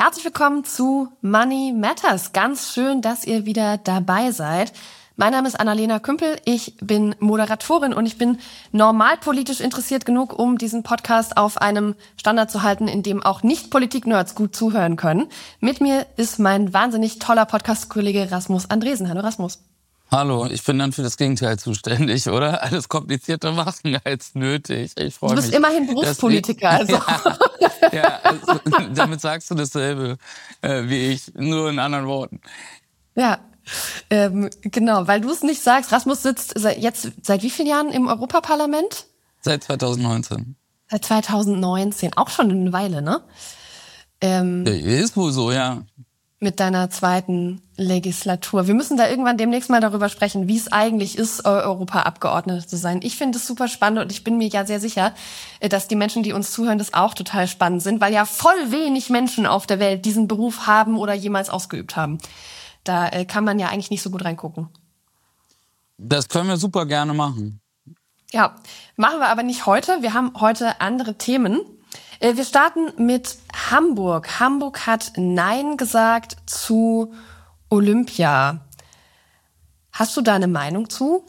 Herzlich willkommen zu Money Matters. Ganz schön, dass ihr wieder dabei seid. Mein Name ist Annalena Kümpel, ich bin Moderatorin und ich bin normal politisch interessiert genug, um diesen Podcast auf einem Standard zu halten, in dem auch Nicht-Politik-Nerds gut zuhören können. Mit mir ist mein wahnsinnig toller Podcast-Kollege Rasmus Andresen. Hallo Rasmus. Hallo, ich bin dann für das Gegenteil zuständig, oder? Alles komplizierter machen als nötig. Ich freue mich. Du bist immerhin Berufspolitiker, also. Also, damit sagst du dasselbe wie ich, nur in anderen Worten. Ja, genau, weil du es nicht sagst. Rasmus sitzt seit wie vielen Jahren im Europaparlament? Seit 2019. Seit 2019, auch schon eine Weile, ne? Ist wohl so, ja. Mit deiner zweiten Legislatur. Wir müssen da irgendwann demnächst mal darüber sprechen, wie es eigentlich ist, Europaabgeordnete zu sein. Ich finde es super spannend und ich bin mir ja sehr sicher, dass die Menschen, die uns zuhören, das auch total spannend sind, weil ja voll wenig Menschen auf der Welt diesen Beruf haben oder jemals ausgeübt haben. Da kann man ja eigentlich nicht so gut reingucken. Das können wir super gerne machen. Ja, machen wir aber nicht heute. Wir haben heute andere Themen. Wir starten mit Hamburg. Hamburg hat Nein gesagt zu Olympia. Hast du da eine Meinung zu?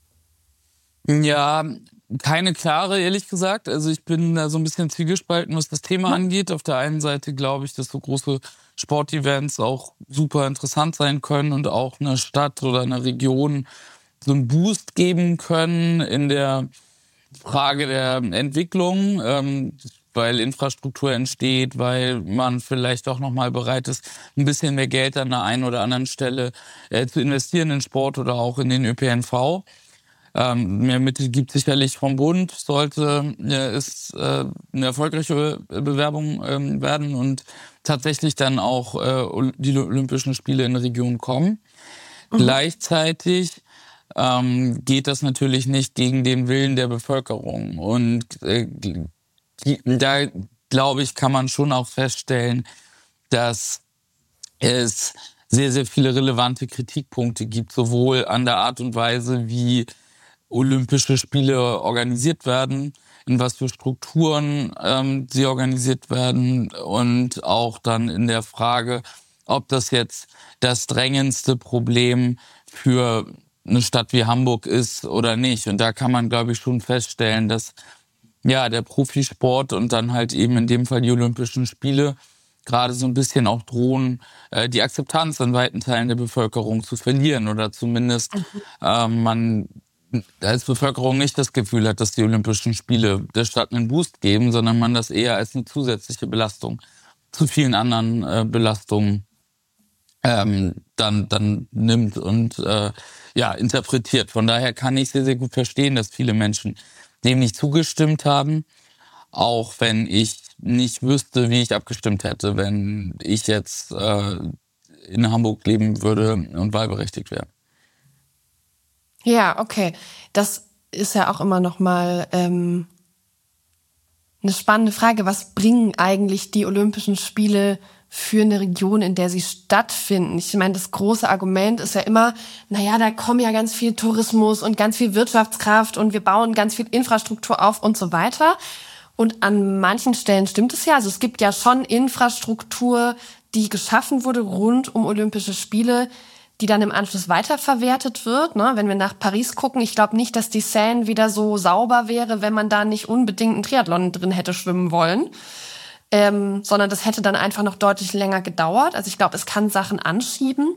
Ja, keine klare, ehrlich gesagt. Also ich bin da so ein bisschen zwiegespalten, was das Thema angeht. Auf der einen Seite glaube ich, dass so große Sportevents auch super interessant sein können und auch einer Stadt oder einer Region so einen Boost geben können in der Frage der Entwicklung, weil Infrastruktur entsteht, weil man vielleicht auch nochmal bereit ist, ein bisschen mehr Geld an der einen oder anderen Stelle zu investieren in Sport oder auch in den ÖPNV. Mehr Mittel gibt sicherlich vom Bund, sollte es eine erfolgreiche Bewerbung werden und tatsächlich dann auch die Olympischen Spiele in die Region kommen. Gleichzeitig geht das natürlich nicht gegen den Willen der Bevölkerung. Und da, glaube ich, kann man schon auch feststellen, dass es sehr, sehr viele relevante Kritikpunkte gibt, sowohl an der Art und Weise, wie Olympische Spiele organisiert werden, in was für Strukturen sie organisiert werden und auch dann in der Frage, ob das jetzt das drängendste Problem für eine Stadt wie Hamburg ist oder nicht. Und da kann man, glaube ich, schon feststellen, dass ja der Profisport und dann halt eben in dem Fall die Olympischen Spiele gerade so ein bisschen auch drohen, die Akzeptanz in weiten Teilen der Bevölkerung zu verlieren oder zumindest man als Bevölkerung nicht das Gefühl hat, dass die Olympischen Spiele der Stadt einen Boost geben, sondern man das eher als eine zusätzliche Belastung zu vielen anderen Belastungen dann nimmt und interpretiert. Von daher kann ich sehr, sehr gut verstehen, dass viele Menschen dem nicht zugestimmt haben, auch wenn ich nicht wüsste, wie ich abgestimmt hätte, wenn ich jetzt in Hamburg leben würde und wahlberechtigt wäre. Ja, okay. Das ist ja auch immer noch mal eine spannende Frage. Was bringen eigentlich die Olympischen Spiele für eine Region, in der sie stattfinden? Ich meine, das große Argument ist ja immer, naja, da kommen ja ganz viel Tourismus und ganz viel Wirtschaftskraft und wir bauen ganz viel Infrastruktur auf und so weiter. Und an manchen Stellen stimmt es ja. Also es gibt ja schon Infrastruktur, die geschaffen wurde rund um Olympische Spiele, die dann im Anschluss weiterverwertet wird. Ne? Wenn wir nach Paris gucken, ich glaube nicht, dass die Seine wieder so sauber wäre, wenn man da nicht unbedingt einen Triathlon drin hätte schwimmen wollen. Sondern das hätte dann einfach noch deutlich länger gedauert. Also ich glaube, es kann Sachen anschieben.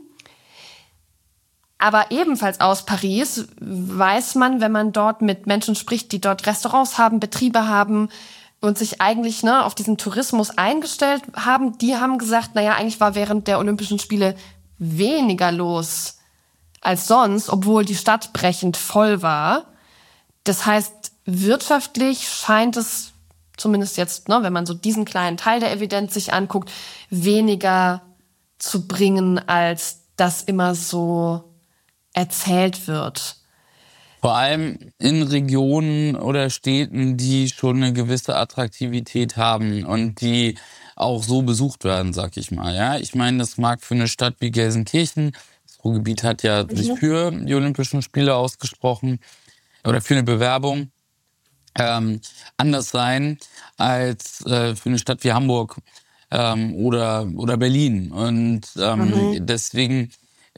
Aber ebenfalls aus Paris weiß man, wenn man dort mit Menschen spricht, die dort Restaurants haben, Betriebe haben und sich eigentlich auf diesen Tourismus eingestellt haben, die haben gesagt, naja, eigentlich war während der Olympischen Spiele weniger los als sonst, obwohl die Stadt brechend voll war. Das heißt, wirtschaftlich scheint es zumindest jetzt, wenn man so diesen kleinen Teil der Evidenz sich anguckt, weniger zu bringen, als das immer so erzählt wird. Vor allem in Regionen oder Städten, die schon eine gewisse Attraktivität haben und die auch so besucht werden, sag ich mal. Ja, ich meine, das mag für eine Stadt wie Gelsenkirchen, das Ruhrgebiet hat ja sich für die Olympischen Spiele ausgesprochen oder für eine Bewerbung, anders sein als für eine Stadt wie Hamburg. oder Berlin. Und deswegen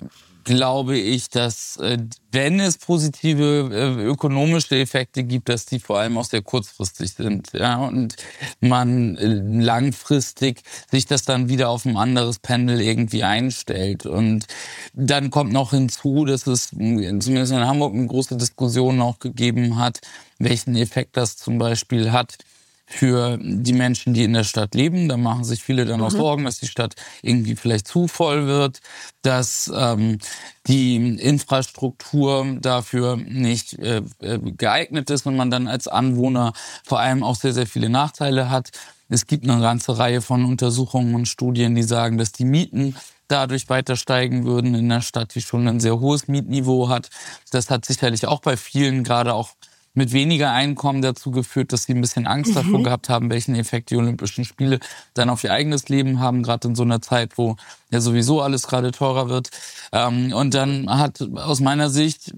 glaube ich, dass wenn es positive ökonomische Effekte gibt, dass die vor allem auch sehr kurzfristig sind. Ja? Und man langfristig sich das dann wieder auf ein anderes Pendel irgendwie einstellt. Und dann kommt noch hinzu, dass es zumindest in Hamburg eine große Diskussion auch gegeben hat, welchen Effekt das zum Beispiel hat für die Menschen, die in der Stadt leben. Da machen sich viele dann auch Sorgen, dass die Stadt irgendwie vielleicht zu voll wird, dass die Infrastruktur dafür nicht geeignet ist und man dann als Anwohner vor allem auch sehr, sehr viele Nachteile hat. Es gibt eine ganze Reihe von Untersuchungen und Studien, die sagen, dass die Mieten dadurch weiter steigen würden in einer Stadt, die schon ein sehr hohes Mietniveau hat. Das hat sicherlich auch bei vielen, gerade auch mit weniger Einkommen, dazu geführt, dass sie ein bisschen Angst davor gehabt haben, welchen Effekt die Olympischen Spiele dann auf ihr eigenes Leben haben, gerade in so einer Zeit, wo ja sowieso alles gerade teurer wird. Und dann hat aus meiner Sicht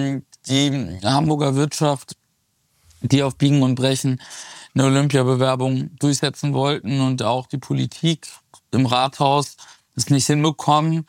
die Hamburger Wirtschaft, die auf Biegen und Brechen eine Olympiabewerbung durchsetzen wollten und auch die Politik im Rathaus es nicht hinbekommen,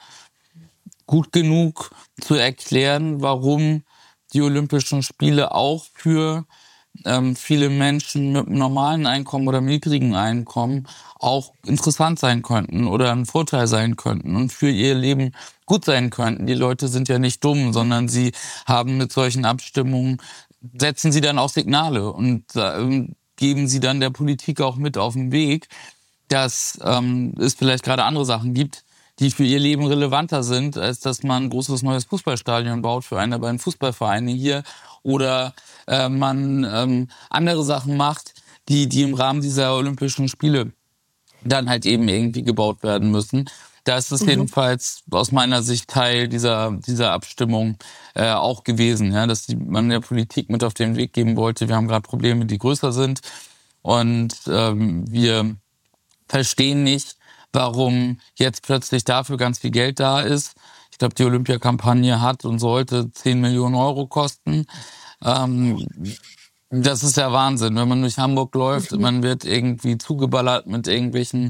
gut genug zu erklären, warum die Olympischen Spiele auch für viele Menschen mit einem normalen Einkommen oder niedrigen Einkommen auch interessant sein könnten oder ein Vorteil sein könnten und für ihr Leben gut sein könnten. Die Leute sind ja nicht dumm, sondern sie haben mit solchen Abstimmungen, setzen sie dann auch Signale und geben sie dann der Politik auch mit auf den Weg, dass es vielleicht gerade andere Sachen gibt, die für ihr Leben relevanter sind, als dass man ein großes neues Fußballstadion baut für einen der beiden Fußballvereine hier oder man andere Sachen macht, die im Rahmen dieser Olympischen Spiele dann halt eben irgendwie gebaut werden müssen. Da ist es jedenfalls aus meiner Sicht Teil dieser Abstimmung auch gewesen, ja, dass man der Politik mit auf den Weg geben wollte. Wir haben gerade Probleme, die größer sind und wir verstehen nicht, warum jetzt plötzlich dafür ganz viel Geld da ist. Ich glaube, die Olympiakampagne hat und sollte 10 Millionen Euro kosten. Das ist ja Wahnsinn, wenn man durch Hamburg läuft, man wird irgendwie zugeballert mit irgendwelchen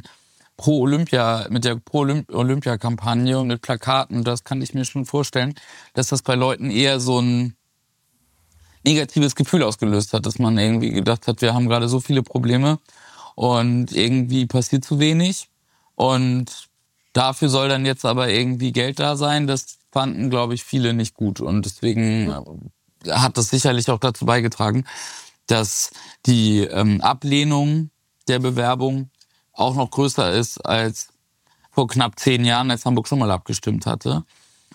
mit der Pro-Olympia-Kampagne und mit Plakaten. Das kann ich mir schon vorstellen, dass das bei Leuten eher so ein negatives Gefühl ausgelöst hat, dass man irgendwie gedacht hat, wir haben gerade so viele Probleme und irgendwie passiert zu wenig. Und dafür soll dann jetzt aber irgendwie Geld da sein. Das fanden, glaube ich, viele nicht gut. Und deswegen hat das sicherlich auch dazu beigetragen, dass die Ablehnung der Bewerbung auch noch größer ist als vor knapp 10 Jahren, als Hamburg schon mal abgestimmt hatte.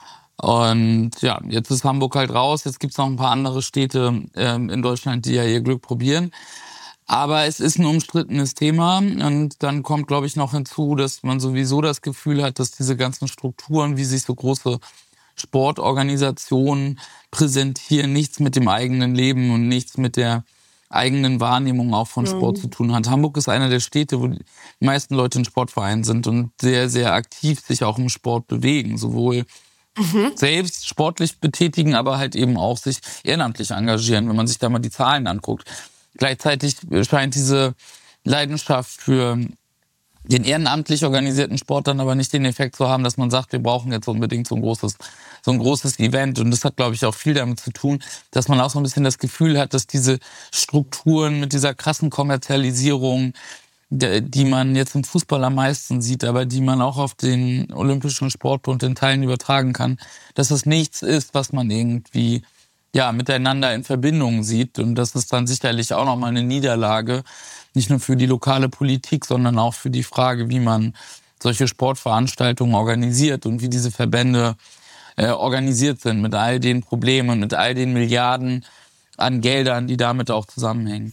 Und ja, jetzt ist Hamburg halt raus. Jetzt gibt's noch ein paar andere Städte in Deutschland, die ja ihr Glück probieren. Aber es ist ein umstrittenes Thema und dann kommt, glaube ich, noch hinzu, dass man sowieso das Gefühl hat, dass diese ganzen Strukturen, wie sich so große Sportorganisationen präsentieren, nichts mit dem eigenen Leben und nichts mit der eigenen Wahrnehmung auch von Sport zu tun hat. Hamburg ist einer der Städte, wo die meisten Leute in Sportvereinen sind und sehr, sehr aktiv sich auch im Sport bewegen, sowohl selbst sportlich betätigen, aber halt eben auch sich ehrenamtlich engagieren, wenn man sich da mal die Zahlen anguckt. Gleichzeitig scheint diese Leidenschaft für den ehrenamtlich organisierten Sport dann aber nicht den Effekt zu haben, dass man sagt, wir brauchen jetzt unbedingt so ein großes Event. Und das hat, glaube ich, auch viel damit zu tun, dass man auch so ein bisschen das Gefühl hat, dass diese Strukturen mit dieser krassen Kommerzialisierung, die man jetzt im Fußball am meisten sieht, aber die man auch auf den Olympischen Sportbund in Teilen übertragen kann, dass es nichts ist, was man irgendwie miteinander in Verbindung sieht. Und das ist dann sicherlich auch nochmal eine Niederlage, nicht nur für die lokale Politik, sondern auch für die Frage, wie man solche Sportveranstaltungen organisiert und wie diese Verbände organisiert sind mit all den Problemen und mit all den Milliarden an Geldern, die damit auch zusammenhängen.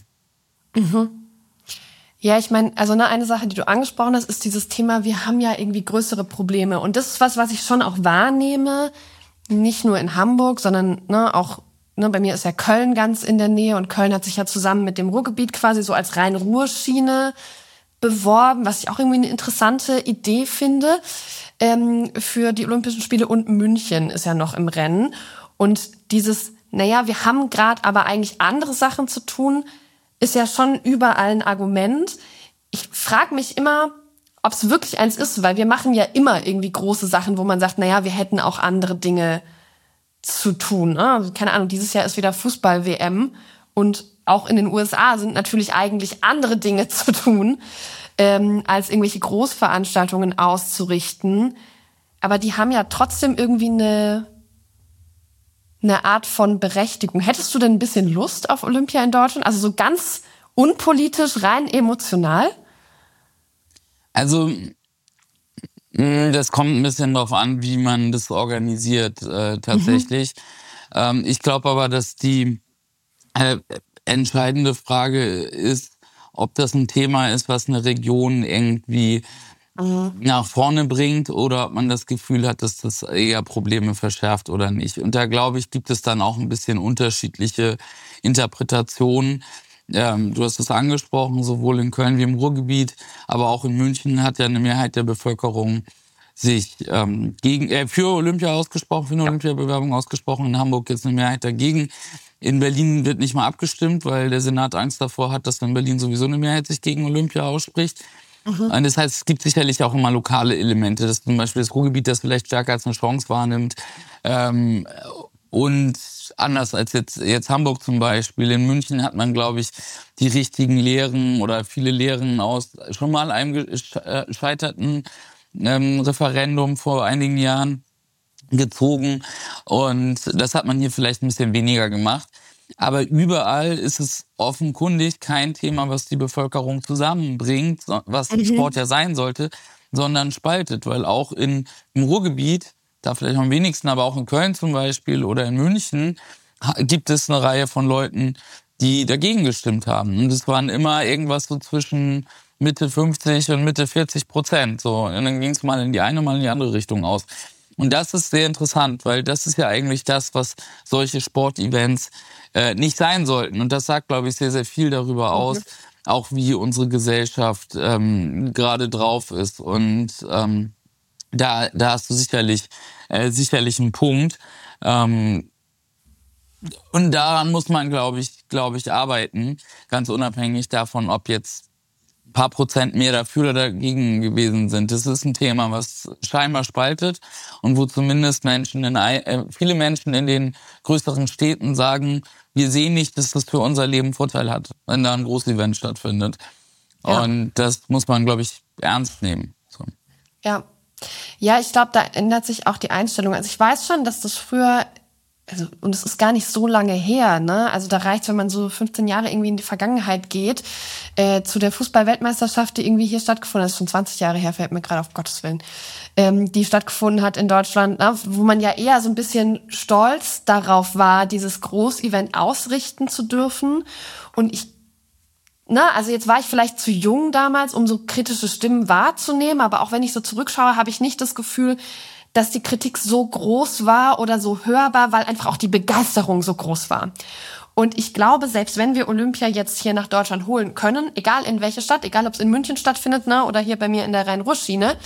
Ja, ich meine, also eine Sache, die du angesprochen hast, ist dieses Thema, wir haben ja irgendwie größere Probleme. Und das ist was ich schon auch wahrnehme, nicht nur in Hamburg, sondern auch bei mir ist ja Köln ganz in der Nähe und Köln hat sich ja zusammen mit dem Ruhrgebiet quasi so als Rhein-Ruhr-Schiene beworben, was ich auch irgendwie eine interessante Idee finde für die Olympischen Spiele, und München ist ja noch im Rennen. Und dieses, wir haben gerade aber eigentlich andere Sachen zu tun, ist ja schon überall ein Argument. Ich frage mich immer, ob es wirklich eins ist, weil wir machen ja immer irgendwie große Sachen, wo man sagt, naja, wir hätten auch andere Dinge zu tun. Ne? Also, keine Ahnung, dieses Jahr ist wieder Fußball-WM und auch in den USA sind natürlich eigentlich andere Dinge zu tun, als irgendwelche Großveranstaltungen auszurichten. Aber die haben ja trotzdem irgendwie eine Art von Berechtigung. Hättest du denn ein bisschen Lust auf Olympia in Deutschland? Also so ganz unpolitisch, rein emotional? Also das kommt ein bisschen darauf an, wie man das organisiert tatsächlich. Ich glaube aber, dass die entscheidende Frage ist, ob das ein Thema ist, was eine Region irgendwie nach vorne bringt oder ob man das Gefühl hat, dass das eher Probleme verschärft oder nicht. Und da, glaube ich, gibt es dann auch ein bisschen unterschiedliche Interpretationen. Du hast es angesprochen, sowohl in Köln wie im Ruhrgebiet, aber auch in München hat ja eine Mehrheit der Bevölkerung sich für Olympia ausgesprochen, für eine Olympiabewerbung ausgesprochen. In Hamburg jetzt eine Mehrheit dagegen. In Berlin wird nicht mal abgestimmt, weil der Senat Angst davor hat, dass in Berlin sowieso eine Mehrheit sich gegen Olympia ausspricht. Und das heißt, es gibt sicherlich auch immer lokale Elemente. Das ist zum Beispiel das Ruhrgebiet, das vielleicht stärker als eine Chance wahrnimmt. Und anders als jetzt Hamburg zum Beispiel. In München hat man, glaube ich, die richtigen Lehren oder viele Lehren aus schon mal einem gescheiterten Referendum vor einigen Jahren gezogen. Und das hat man hier vielleicht ein bisschen weniger gemacht. Aber überall ist es offenkundig kein Thema, was die Bevölkerung zusammenbringt, was Sport ja sein sollte, sondern spaltet. Weil auch im Ruhrgebiet, da vielleicht am wenigsten, aber auch in Köln zum Beispiel oder in München, gibt es eine Reihe von Leuten, die dagegen gestimmt haben. Und es waren immer irgendwas so zwischen Mitte 50 und Mitte 40%. So. Und dann ging es mal in die eine, mal in die andere Richtung aus. Und das ist sehr interessant, weil das ist ja eigentlich das, was solche Sportevents nicht sein sollten. Und das sagt, glaube ich, sehr, sehr viel darüber aus, auch wie unsere Gesellschaft gerade drauf ist. Und da hast du sicherlich einen Punkt. Und daran muss man, glaube ich, arbeiten, ganz unabhängig davon, ob jetzt ein paar Prozent mehr dafür oder dagegen gewesen sind. Das ist ein Thema, was scheinbar spaltet und wo zumindest viele Menschen in den größeren Städten sagen, wir sehen nicht, dass das für unser Leben Vorteil hat, wenn da ein Großevent stattfindet. Ja. Und das muss man, glaube ich, ernst nehmen. So. Ja. Ja, ich glaube, da ändert sich auch die Einstellung. Also ich weiß schon, dass das früher, und es ist gar nicht so lange her, ne? Also da reicht's, wenn man so 15 Jahre irgendwie in die Vergangenheit geht, zu der Fußball-Weltmeisterschaft, die irgendwie hier stattgefunden hat, das ist schon 20 Jahre her, fällt mir gerade auf Gottes Willen, die stattgefunden hat in Deutschland, ne? Wo man ja eher so ein bisschen stolz darauf war, dieses Großevent ausrichten zu dürfen. Und also jetzt war ich vielleicht zu jung damals, um so kritische Stimmen wahrzunehmen, aber auch wenn ich so zurückschaue, habe ich nicht das Gefühl, dass die Kritik so groß war oder so hörbar, weil einfach auch die Begeisterung so groß war. Und ich glaube, selbst wenn wir Olympia jetzt hier nach Deutschland holen können, egal in welche Stadt, egal ob es in München stattfindet, ne, oder hier bei mir in der Rhein-Ruhr-Schiene,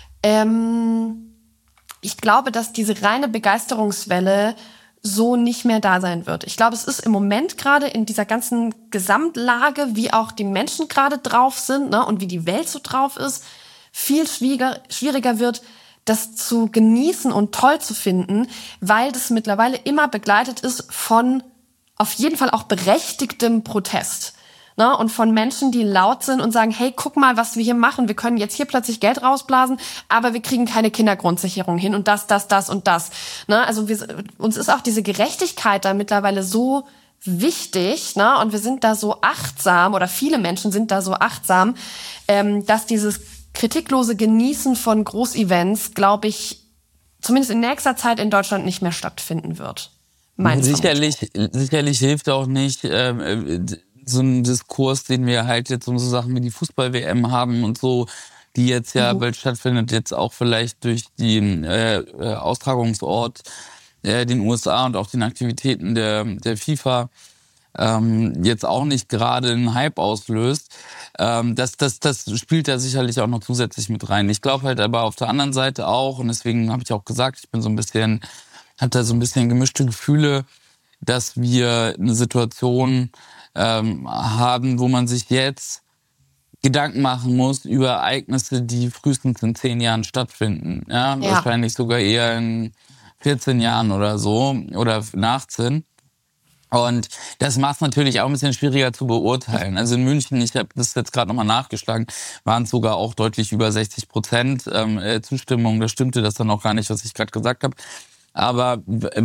ich glaube, dass diese reine Begeisterungswelle so nicht mehr da sein wird. Ich glaube, es ist im Moment gerade in dieser ganzen Gesamtlage, wie auch die Menschen gerade drauf sind, ne, und wie die Welt so drauf ist, viel schwieriger wird, das zu genießen und toll zu finden, weil das mittlerweile immer begleitet ist von auf jeden Fall auch berechtigtem Protest. Ne? Und von Menschen, die laut sind und sagen, hey, guck mal, was wir hier machen. Wir können jetzt hier plötzlich Geld rausblasen, aber wir kriegen keine Kindergrundsicherung hin und das und das. Ne? Also uns ist auch diese Gerechtigkeit da mittlerweile so wichtig, ne? Und wir sind da so achtsam, oder viele Menschen sind da so achtsam, dass dieses kritiklose Genießen von Großevents, glaube ich, zumindest in nächster Zeit in Deutschland nicht mehr stattfinden wird. Sicherlich hilft auch nicht so ein Diskurs, den wir halt jetzt um so Sachen wie die Fußball-WM haben und so, die jetzt ja bald stattfindet, jetzt auch vielleicht durch den Austragungsort den USA und auch den Aktivitäten der FIFA jetzt auch nicht gerade einen Hype auslöst. Das spielt da sicherlich auch noch zusätzlich mit rein. Ich glaube halt aber auf der anderen Seite auch, und deswegen habe ich auch gesagt, ich bin habe da so ein bisschen gemischte Gefühle, dass wir eine Situation haben, wo man sich jetzt Gedanken machen muss über Ereignisse, die frühestens in 10 Jahren stattfinden. Ja, wahrscheinlich sogar eher in 14 Jahren oder so oder in 18. Und das macht es natürlich auch ein bisschen schwieriger zu beurteilen. Also in München, ich habe das jetzt gerade nochmal nachgeschlagen, waren es sogar auch deutlich über 60% Zustimmung. Das stimmte das dann auch gar nicht, was ich gerade gesagt habe. Aber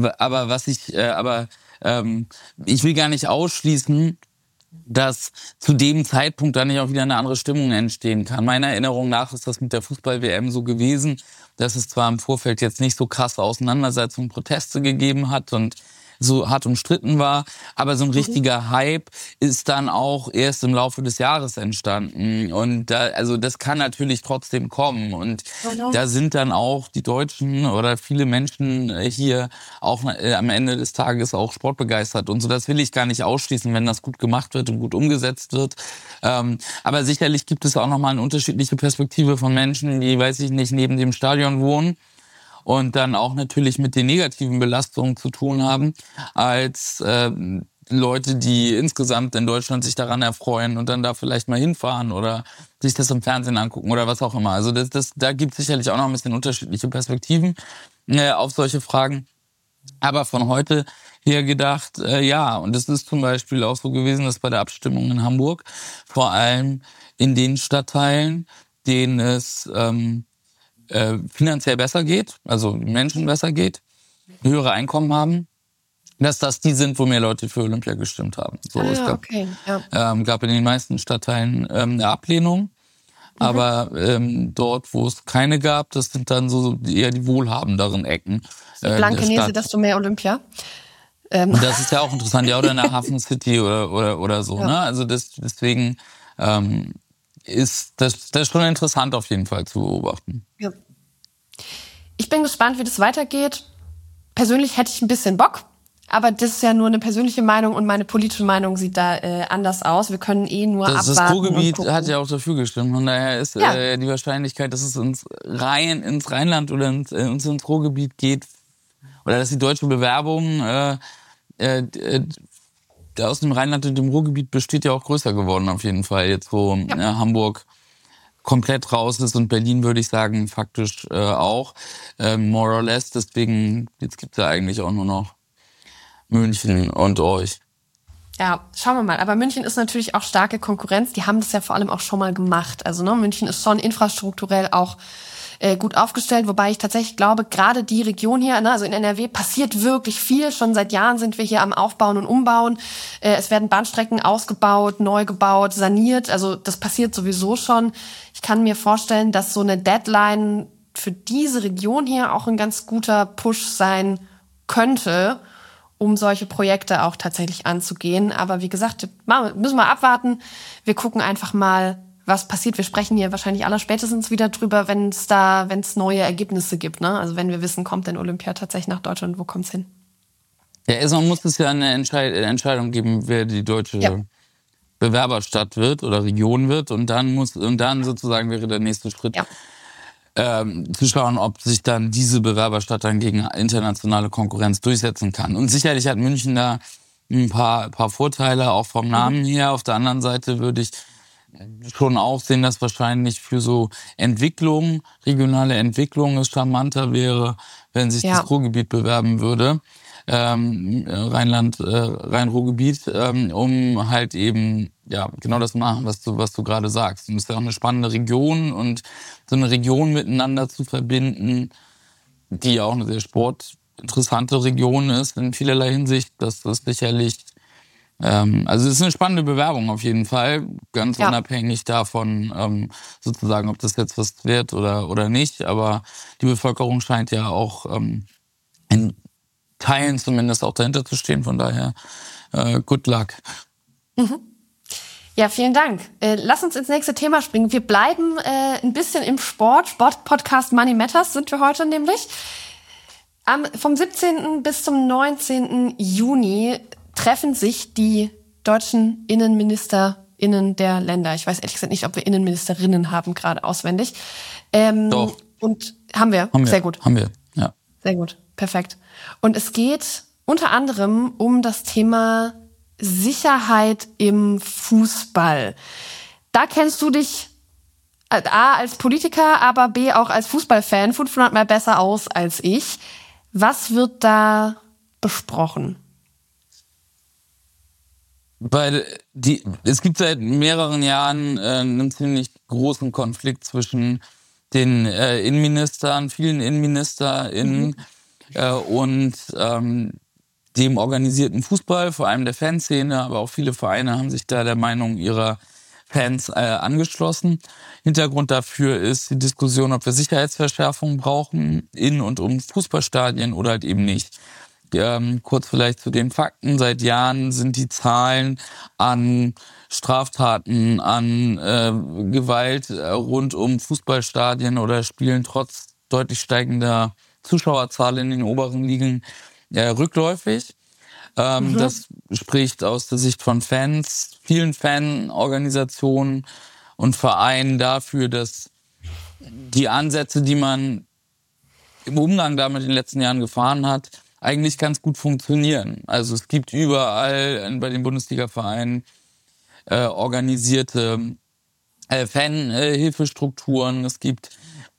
ich will gar nicht ausschließen, dass zu dem Zeitpunkt dann nicht auch wieder eine andere Stimmung entstehen kann. Meiner Erinnerung nach ist das mit der Fußball-WM so gewesen, dass es zwar im Vorfeld jetzt nicht so krasse Auseinandersetzungen, Proteste gegeben hat und so hart umstritten war, aber so ein richtiger Hype ist dann auch erst im Laufe des Jahres entstanden. Und das kann natürlich trotzdem kommen. Und da sind dann auch die Deutschen oder viele Menschen hier auch am Ende des Tages auch sportbegeistert und so. Das will ich gar nicht ausschließen, wenn das gut gemacht wird und gut umgesetzt wird. Aber sicherlich gibt es auch nochmal eine unterschiedliche Perspektive von Menschen, die, weiß ich nicht, neben dem Stadion wohnen und dann auch natürlich mit den negativen Belastungen zu tun haben, als Leute, die insgesamt in Deutschland sich daran erfreuen und dann da vielleicht mal hinfahren oder sich das im Fernsehen angucken oder was auch immer. Also da gibt es sicherlich auch noch ein bisschen unterschiedliche Perspektiven auf solche Fragen. Aber von heute her gedacht, ja, und es ist zum Beispiel auch so gewesen, dass bei der Abstimmung in Hamburg vor allem in den Stadtteilen, denen es finanziell besser geht, also Menschen besser geht, höhere Einkommen haben, dass das die sind, wo mehr Leute für Olympia gestimmt haben. So, es gab, gab in den meisten Stadtteilen eine Ablehnung, aber dort, wo es keine gab, das sind dann so eher die wohlhabenderen Ecken. Blankenese, desto mehr Olympia. Das ist ja auch interessant, ja, oder in der Hafen City oder so. Ne? Also deswegen ist das schon interessant auf jeden Fall zu beobachten. Ja. Ich bin gespannt, wie das weitergeht. Persönlich hätte ich ein bisschen Bock, aber das ist ja nur eine persönliche Meinung und meine politische Meinung sieht da anders aus. Wir können nur abwarten. Das Ruhrgebiet hat ja auch dafür gestimmt. Von daher ist die Wahrscheinlichkeit, dass es ins Rheinland oder ins Ruhrgebiet geht, oder dass die deutsche Bewerbung aus dem Rheinland und dem Ruhrgebiet besteht, ja auch größer geworden auf jeden Fall. Jetzt wo Hamburg komplett raus ist und Berlin, würde ich sagen, faktisch auch, more or less. Deswegen, jetzt gibt es ja eigentlich auch nur noch München und euch. Ja, schauen wir mal. Aber München ist natürlich auch starke Konkurrenz. Die haben das ja vor allem auch schon mal gemacht. Also München ist schon infrastrukturell auch gut aufgestellt, wobei ich tatsächlich glaube, gerade die Region hier, also in NRW, passiert wirklich viel. Schon seit Jahren sind wir hier am Aufbauen und Umbauen. Es werden Bahnstrecken ausgebaut, neu gebaut, saniert. Also das passiert sowieso schon. Ich kann mir vorstellen, dass so eine Deadline für diese Region hier auch ein ganz guter Push sein könnte, um solche Projekte auch tatsächlich anzugehen. Aber wie gesagt, müssen wir abwarten. Wir gucken einfach mal, was passiert. Wir sprechen hier wahrscheinlich allerspätestens wieder drüber, wenn es neue Ergebnisse gibt. Ne? Also wenn wir wissen, kommt denn Olympia tatsächlich nach Deutschland, wo kommt's hin? Ja, erstmal muss es ja eine Entscheidung geben, wer die deutsche Bewerberstadt wird oder Region wird. Und dann sozusagen wäre der nächste Schritt, zu schauen, ob sich dann diese Bewerberstadt dann gegen internationale Konkurrenz durchsetzen kann. Und sicherlich hat München da ein paar Vorteile, auch vom Namen her. Auf der anderen Seite würde ich schon auch sehen, dass wahrscheinlich für so regionale Entwicklung es charmanter wäre, wenn sich das Ruhrgebiet bewerben würde, Rhein-Ruhr-Gebiet, um halt eben genau das machen, was du gerade sagst. Und es ist ja auch eine spannende Region und so eine Region miteinander zu verbinden, die ja auch eine sehr sportinteressante Region ist in vielerlei Hinsicht, das ist sicherlich also es ist eine spannende Bewerbung auf jeden Fall, ganz unabhängig davon, sozusagen, ob das jetzt was wird oder nicht. Aber die Bevölkerung scheint ja auch in Teilen zumindest auch dahinter zu stehen. Von daher, good luck. Mhm. Ja, vielen Dank. Lass uns ins nächste Thema springen. Wir bleiben ein bisschen im Sport-Podcast Money Matters sind wir heute nämlich. Vom 17. bis zum 19. Juni treffen sich die deutschen InnenministerInnen der Länder. Ich weiß ehrlich gesagt nicht, ob wir Innenministerinnen haben, gerade auswendig. Doch. Und haben wir. Sehr gut. Haben wir, ja. Sehr gut, perfekt. Und es geht unter anderem um das Thema Sicherheit im Fußball. Da kennst du dich A als Politiker, aber B auch als Fußballfan 500 Mal besser aus als ich. Was wird da besprochen? Es gibt seit mehreren Jahren einen ziemlich großen Konflikt zwischen den Innenministern, vielen InnenministerInnen und dem organisierten Fußball, vor allem der Fanszene, aber auch viele Vereine haben sich da der Meinung ihrer Fans angeschlossen. Hintergrund dafür ist die Diskussion, ob wir Sicherheitsverschärfungen brauchen in und um Fußballstadien oder halt eben nicht. Kurz vielleicht zu den Fakten. Seit Jahren sind die Zahlen an Straftaten, an Gewalt rund um Fußballstadien oder Spielen trotz deutlich steigender Zuschauerzahl in den oberen Ligen rückläufig. Das spricht aus der Sicht von Fans, vielen Fanorganisationen und Vereinen dafür, dass die Ansätze, die man im Umgang damit in den letzten Jahren gefahren hat, eigentlich ganz gut funktionieren. Also es gibt überall bei den Bundesliga-Vereinen organisierte Fanhilfestrukturen. Es gibt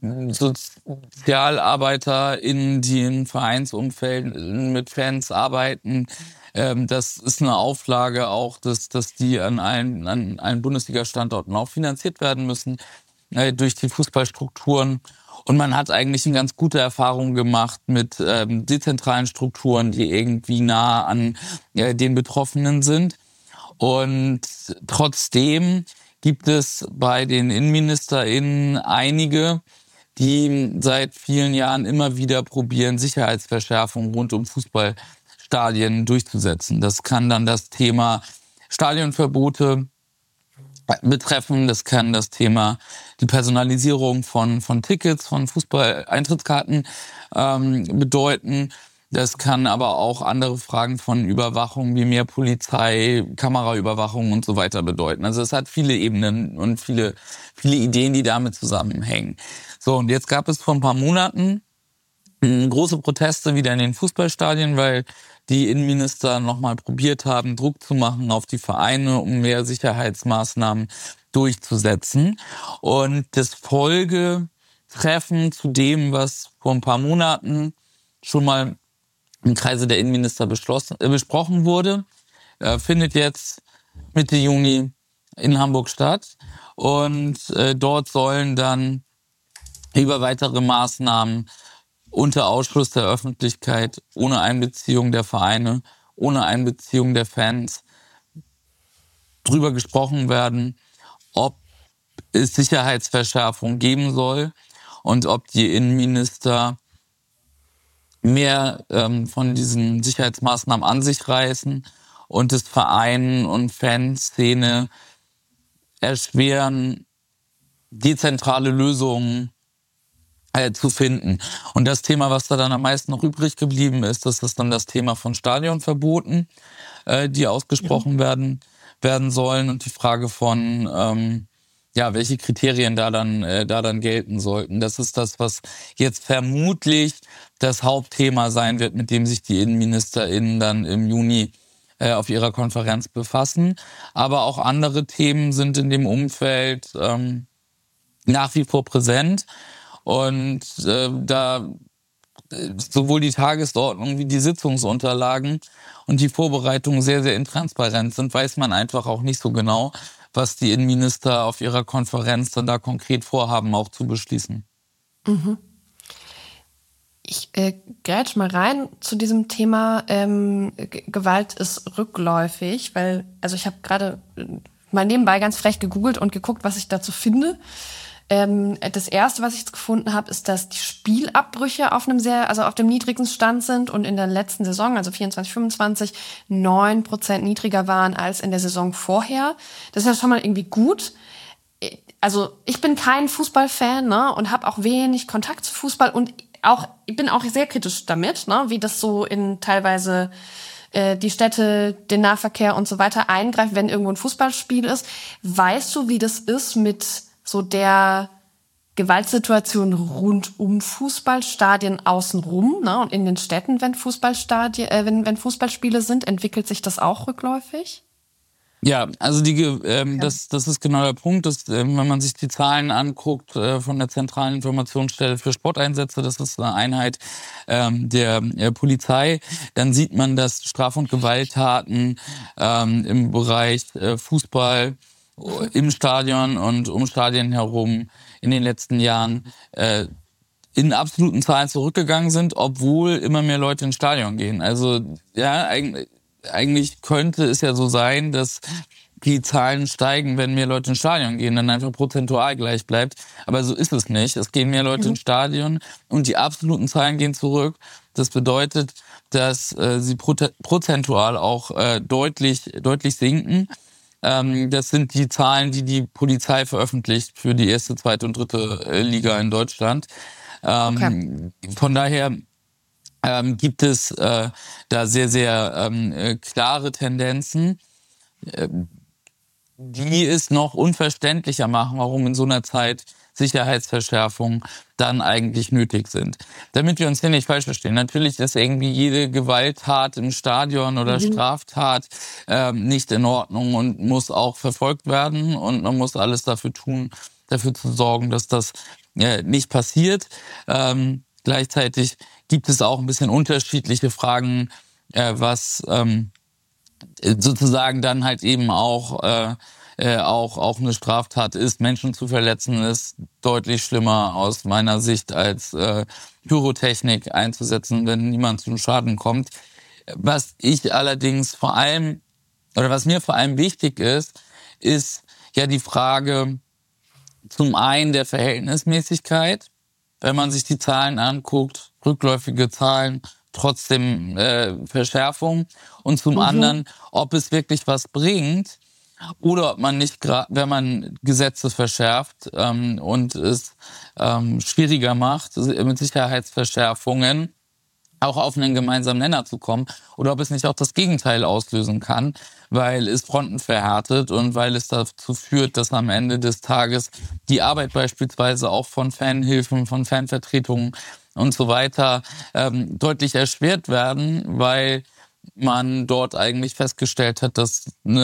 SozialarbeiterInnen, die in Vereinsumfelden mit Fans arbeiten. Das ist eine Auflage auch, dass die an allen Bundesliga-Standorten auch finanziert werden müssen durch die Fußballstrukturen. Und man hat eigentlich eine ganz gute Erfahrung gemacht mit dezentralen Strukturen, die irgendwie nah an den Betroffenen sind. Und trotzdem gibt es bei den InnenministerInnen einige, die seit vielen Jahren immer wieder probieren, Sicherheitsverschärfungen rund um Fußballstadien durchzusetzen. Das kann dann das Thema Stadionverbote betreffen. Das kann das Thema die Personalisierung von Tickets, von Fußball-Eintrittskarten bedeuten. Das kann aber auch andere Fragen von Überwachung wie mehr Polizei, Kameraüberwachung und so weiter bedeuten. Also es hat viele Ebenen und viele Ideen, die damit zusammenhängen. So, und jetzt gab es vor ein paar Monaten große Proteste wieder in den Fußballstadien, weil die Innenminister nochmal probiert haben, Druck zu machen auf die Vereine, um mehr Sicherheitsmaßnahmen durchzusetzen. Und das Folgetreffen zu dem, was vor ein paar Monaten schon mal im Kreise der Innenminister besprochen wurde, findet jetzt Mitte Juni in Hamburg statt. Und dort sollen dann über weitere Maßnahmen unter Ausschluss der Öffentlichkeit, ohne Einbeziehung der Vereine, ohne Einbeziehung der Fans drüber gesprochen werden, ob es Sicherheitsverschärfung geben soll und ob die Innenminister mehr von diesen Sicherheitsmaßnahmen an sich reißen und es Vereinen und Fanszene erschweren, dezentrale Lösungen zu finden. Und das Thema, was da dann am meisten noch übrig geblieben ist, das ist dann das Thema von Stadionverboten, die ausgesprochen werden sollen und die Frage von welche Kriterien da dann gelten sollten. Das ist das, was jetzt vermutlich das Hauptthema sein wird, mit dem sich die InnenministerInnen dann im Juni auf ihrer Konferenz befassen. Aber auch andere Themen sind in dem Umfeld nach wie vor präsent. Und da sowohl die Tagesordnung wie die Sitzungsunterlagen und die Vorbereitungen sehr, sehr intransparent sind, weiß man einfach auch nicht so genau, was die Innenminister auf ihrer Konferenz dann da konkret vorhaben, auch zu beschließen. Mhm. Ich grätsch mal rein zu diesem Thema Gewalt ist rückläufig, weil, also ich habe gerade mal nebenbei ganz frech gegoogelt und geguckt, was ich dazu finde. Das erste, was ich jetzt gefunden habe, ist, dass die Spielabbrüche auf dem niedrigen Stand sind und in der letzten Saison, also 24/25, 9% niedriger waren als in der Saison vorher. Das ist ja schon mal irgendwie gut. Also ich bin kein Fußballfan, ne, und habe auch wenig Kontakt zu Fußball und ich bin auch sehr kritisch damit, ne, wie das so in teilweise die Städte, den Nahverkehr und so weiter eingreift, wenn irgendwo ein Fußballspiel ist. Weißt du, wie das ist mit so der Gewaltsituation rund um Fußballstadien außenrum, ne, und in den Städten, wenn Fußballspiele sind, entwickelt sich das auch rückläufig? Ja, also das ist genau der Punkt, dass, wenn man sich die Zahlen anguckt von der Zentralen Informationsstelle für Sporteinsätze, das ist eine Einheit der Polizei, dann sieht man, dass Straf- und Gewalttaten im Bereich Fußball im Stadion und um Stadien herum in den letzten Jahren in absoluten Zahlen zurückgegangen sind, obwohl immer mehr Leute ins Stadion gehen. Also ja, eigentlich könnte es ja so sein, dass die Zahlen steigen, wenn mehr Leute ins Stadion gehen, dann einfach prozentual gleich bleibt. Aber so ist es nicht. Es gehen mehr Leute ins Stadion und die absoluten Zahlen gehen zurück. Das bedeutet, dass sie prozentual auch deutlich sinken. Das sind die Zahlen, die die Polizei veröffentlicht für die erste, zweite und dritte Liga in Deutschland. Von daher gibt es da sehr, sehr klare Tendenzen, die es noch unverständlicher machen, warum in so einer Zeit Sicherheitsverschärfungen dann eigentlich nötig sind. Damit wir uns hier nicht falsch verstehen. Natürlich ist irgendwie jede Gewalttat im Stadion oder Straftat nicht in Ordnung und muss auch verfolgt werden. Und man muss alles dafür tun, dafür zu sorgen, dass das nicht passiert. Gleichzeitig gibt es auch ein bisschen unterschiedliche Fragen, was sozusagen dann halt eben auch eine Straftat ist. Menschen zu verletzen ist deutlich schlimmer aus meiner Sicht als Pyrotechnik einzusetzen, wenn niemand zum Schaden kommt. Was ich allerdings was mir vor allem wichtig ist ja die Frage zum einen der Verhältnismäßigkeit, wenn man sich die Zahlen anguckt, rückläufige Zahlen, trotzdem Verschärfung, und zum anderen, ob es wirklich was bringt oder ob man nicht, wenn man Gesetze verschärft und es schwieriger macht, mit Sicherheitsverschärfungen auch auf einen gemeinsamen Nenner zu kommen, oder ob es nicht auch das Gegenteil auslösen kann, weil es Fronten verhärtet und weil es dazu führt, dass am Ende des Tages die Arbeit beispielsweise auch von Fanhilfen, von Fanvertretungen und so weiter deutlich erschwert werden, weil man dort eigentlich festgestellt hat, dass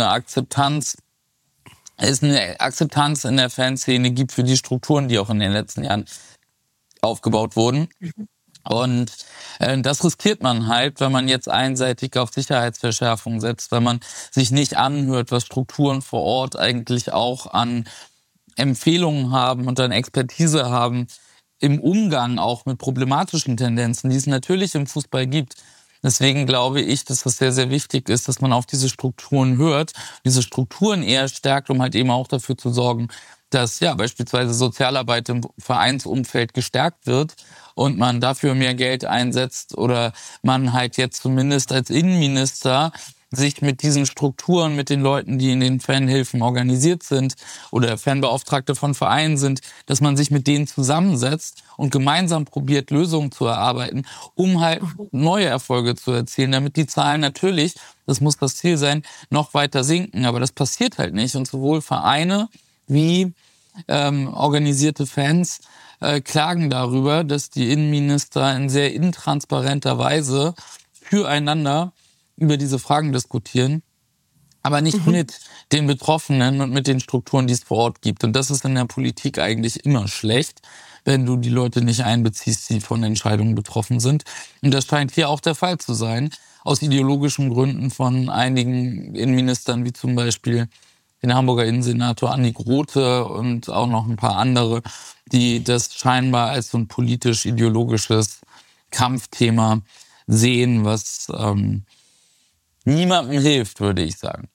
es eine Akzeptanz in der Fanszene gibt für die Strukturen, die auch in den letzten Jahren aufgebaut wurden. Und das riskiert man halt, wenn man jetzt einseitig auf Sicherheitsverschärfung setzt, wenn man sich nicht anhört, was Strukturen vor Ort eigentlich auch an Empfehlungen haben und an Expertise haben im Umgang auch mit problematischen Tendenzen, die es natürlich im Fußball gibt. Deswegen glaube ich, dass das sehr, sehr wichtig ist, dass man auf diese Strukturen hört, diese Strukturen eher stärkt, um halt eben auch dafür zu sorgen, dass ja beispielsweise Sozialarbeit im Vereinsumfeld gestärkt wird und man dafür mehr Geld einsetzt, oder man halt jetzt zumindest als Innenminister sich mit diesen Strukturen, mit den Leuten, die in den Fanhilfen organisiert sind oder Fanbeauftragte von Vereinen sind, dass man sich mit denen zusammensetzt und gemeinsam probiert, Lösungen zu erarbeiten, um halt neue Erfolge zu erzielen, damit die Zahlen natürlich, das muss das Ziel sein, noch weiter sinken. Aber das passiert halt nicht. Und sowohl Vereine wie organisierte Fans klagen darüber, dass die Innenminister in sehr intransparenter Weise füreinander über diese Fragen diskutieren, aber nicht mit den Betroffenen und mit den Strukturen, die es vor Ort gibt. Und das ist in der Politik eigentlich immer schlecht, wenn du die Leute nicht einbeziehst, die von Entscheidungen betroffen sind. Und das scheint hier auch der Fall zu sein, aus ideologischen Gründen von einigen Innenministern, wie zum Beispiel den Hamburger Innensenator Andi Grote und auch noch ein paar andere, die das scheinbar als so ein politisch-ideologisches Kampfthema sehen, was niemandem hilft, würde ich sagen.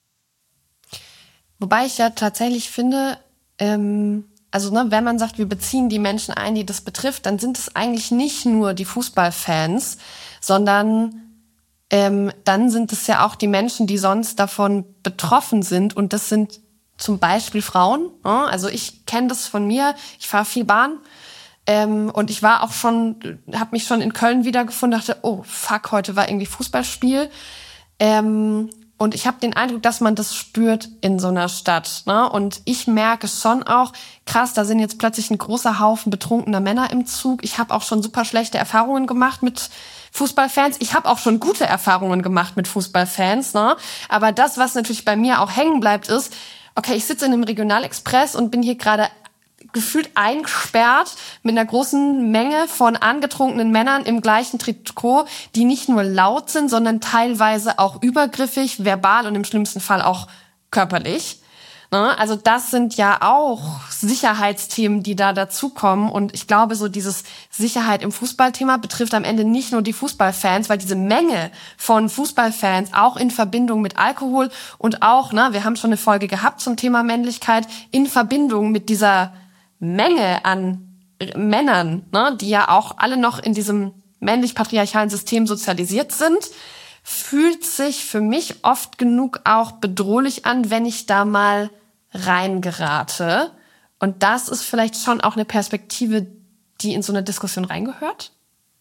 Wobei ich ja tatsächlich finde, wenn man sagt, wir beziehen die Menschen ein, die das betrifft, dann sind es eigentlich nicht nur die Fußballfans, sondern dann sind es ja auch die Menschen, die sonst davon betroffen sind. Und das sind zum Beispiel Frauen. Ne? Also ich kenne das von mir. Ich fahre viel Bahn. Und ich war auch habe mich schon in Köln wiedergefunden, dachte, oh fuck, heute war irgendwie Fußballspiel. Und Und ich habe den Eindruck, dass man das spürt in so einer Stadt. Ne? Und ich merke schon auch, krass, da sind jetzt plötzlich ein großer Haufen betrunkener Männer im Zug. Ich habe auch schon super schlechte Erfahrungen gemacht mit Fußballfans. Ich habe auch schon gute Erfahrungen gemacht mit Fußballfans. Ne? Aber das, was natürlich bei mir auch hängen bleibt, ist, okay, ich sitze in einem Regionalexpress und bin hier gerade gefühlt eingesperrt mit einer großen Menge von angetrunkenen Männern im gleichen Trikot, die nicht nur laut sind, sondern teilweise auch übergriffig, verbal und im schlimmsten Fall auch körperlich. Also das sind ja auch Sicherheitsthemen, die da dazukommen. Und ich glaube, so dieses Sicherheit im Fußballthema betrifft am Ende nicht nur die Fußballfans, weil diese Menge von Fußballfans auch in Verbindung mit Alkohol und auch, wir haben schon eine Folge gehabt zum Thema Männlichkeit, in Verbindung mit dieser Menge an Männern, die ja auch alle noch in diesem männlich-patriarchalen System sozialisiert sind, fühlt sich für mich oft genug auch bedrohlich an, wenn ich da mal reingerate. Und das ist vielleicht schon auch eine Perspektive, die in so eine Diskussion reingehört.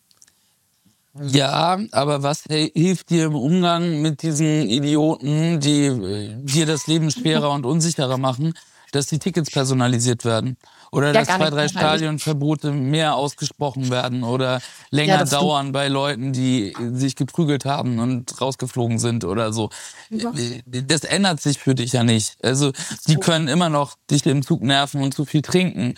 Ja, aber was hilft dir im Umgang mit diesen Idioten, die dir das Leben schwerer und unsicherer machen, dass die Tickets personalisiert werden? Oder dass 2, 3 Stadionverbote mehr ausgesprochen werden oder länger dauern bei Leuten, die sich geprügelt haben und rausgeflogen sind oder so. Ja. Das ändert sich für dich ja nicht. Also die können immer noch dich im Zug nerven und zu viel trinken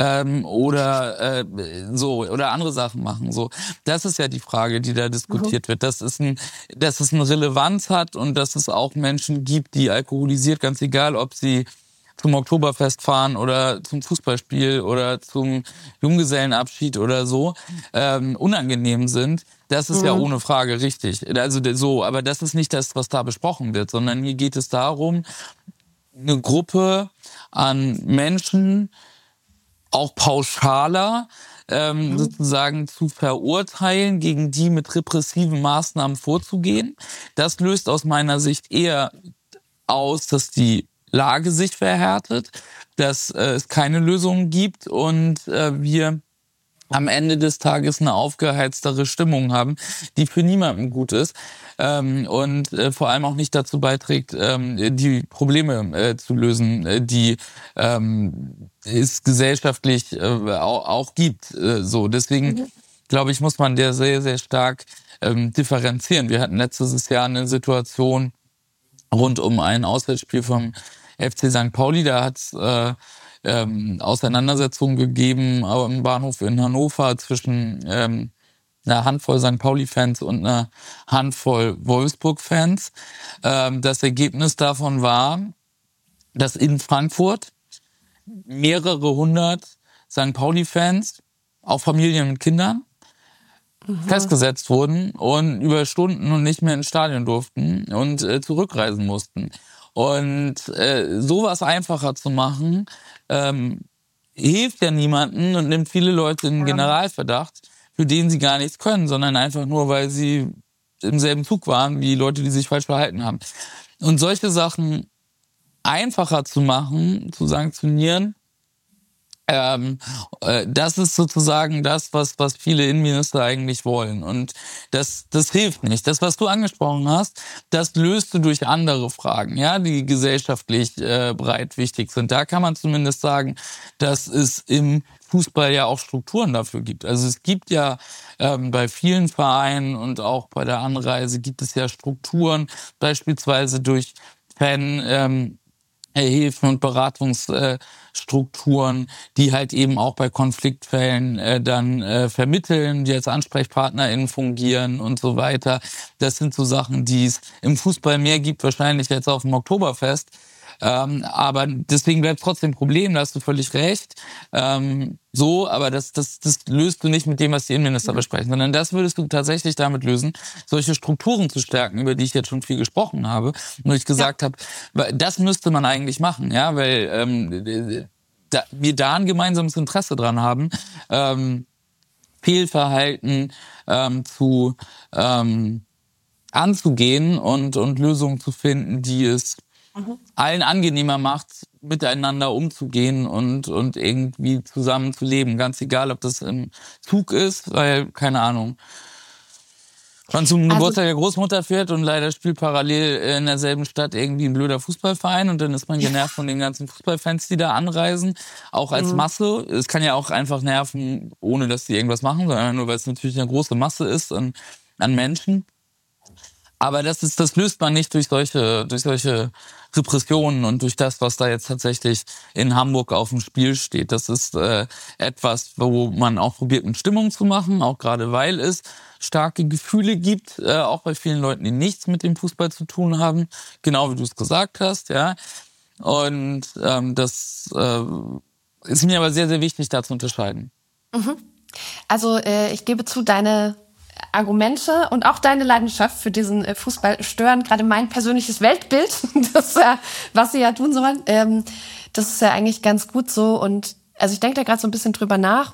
oder andere Sachen machen. So, das ist ja die Frage, die da diskutiert wird. Dass es eine Relevanz hat und dass es auch Menschen gibt, die alkoholisiert, ganz egal, ob sie zum Oktoberfest fahren oder zum Fußballspiel oder zum Junggesellenabschied oder so, unangenehm sind, das ist ja ohne Frage richtig. Also so, aber das ist nicht das, was da besprochen wird, sondern hier geht es darum, eine Gruppe an Menschen auch pauschaler sozusagen zu verurteilen, gegen die mit repressiven Maßnahmen vorzugehen. Das löst aus meiner Sicht eher aus, dass die Lage sich verhärtet, dass es keine Lösungen gibt und wir am Ende des Tages eine aufgeheiztere Stimmung haben, die für niemanden gut ist und vor allem auch nicht dazu beiträgt, die Probleme zu lösen, die es gesellschaftlich auch gibt. So, deswegen glaube ich, muss man der sehr, sehr stark differenzieren. Wir hatten letztes Jahr eine Situation rund um ein Auswärtsspiel vom FC St. Pauli. Da hat es Auseinandersetzungen gegeben am Bahnhof in Hannover zwischen einer Handvoll St. Pauli-Fans und einer Handvoll Wolfsburg-Fans. Das Ergebnis davon war, dass in Frankfurt mehrere hundert St. Pauli-Fans, auch Familien mit Kindern, festgesetzt wurden und über Stunden und nicht mehr ins Stadion durften und zurückreisen mussten. Und sowas einfacher zu machen, hilft ja niemanden und nimmt viele Leute in Generalverdacht, für den sie gar nichts können, sondern einfach nur, weil sie im selben Zug waren wie Leute, die sich falsch verhalten haben. Und solche Sachen einfacher zu machen, zu sanktionieren, das ist sozusagen das, was viele Innenminister eigentlich wollen. Und das hilft nicht. Das, was du angesprochen hast, das löst du durch andere Fragen, ja, die gesellschaftlich breit wichtig sind. Da kann man zumindest sagen, dass es im Fußball ja auch Strukturen dafür gibt. Also es gibt ja bei vielen Vereinen und auch bei der Anreise gibt es ja Strukturen, beispielsweise durch Hilfen und Beratungsstrukturen, die halt eben auch bei Konfliktfällen dann vermitteln, die als AnsprechpartnerInnen fungieren und so weiter. Das sind so Sachen, die es im Fußball mehr gibt, wahrscheinlich jetzt auf dem Oktoberfest. Aber deswegen bleibt trotzdem ein Problem, da hast du völlig recht. Aber das löst du nicht mit dem, was die Innenminister besprechen, sondern das würdest du tatsächlich damit lösen, solche Strukturen zu stärken, über die ich jetzt schon viel gesprochen habe. Und ich gesagt habe, das müsste man eigentlich machen, ja, weil wir da ein gemeinsames Interesse dran haben, Fehlverhalten anzugehen und Lösungen zu finden, die es allen angenehmer macht, miteinander umzugehen und irgendwie zusammen zu leben. Ganz egal, ob das im Zug ist, weil, keine Ahnung, man zum Geburtstag der Großmutter fährt und leider spielt parallel in derselben Stadt irgendwie ein blöder Fußballverein und dann ist man genervt von den ganzen Fußballfans, die da anreisen, auch als Masse. Es kann ja auch einfach nerven, ohne dass die irgendwas machen, sondern nur, weil es natürlich eine große Masse ist an Menschen. Aber das löst man nicht durch solche Repressionen und durch das, was da jetzt tatsächlich in Hamburg auf dem Spiel steht. Das ist etwas, wo man auch probiert, mit Stimmung zu machen, auch gerade weil es starke Gefühle gibt, auch bei vielen Leuten, die nichts mit dem Fußball zu tun haben, genau wie du es gesagt hast, ja. Und das ist mir aber sehr, sehr wichtig, da zu unterscheiden. Also ich gebe zu, deine Argumente und auch deine Leidenschaft für diesen Fußball stören gerade mein persönliches Weltbild, was sie ja tun sollen. Das ist ja eigentlich ganz gut so. Und also ich denke da gerade so ein bisschen drüber nach.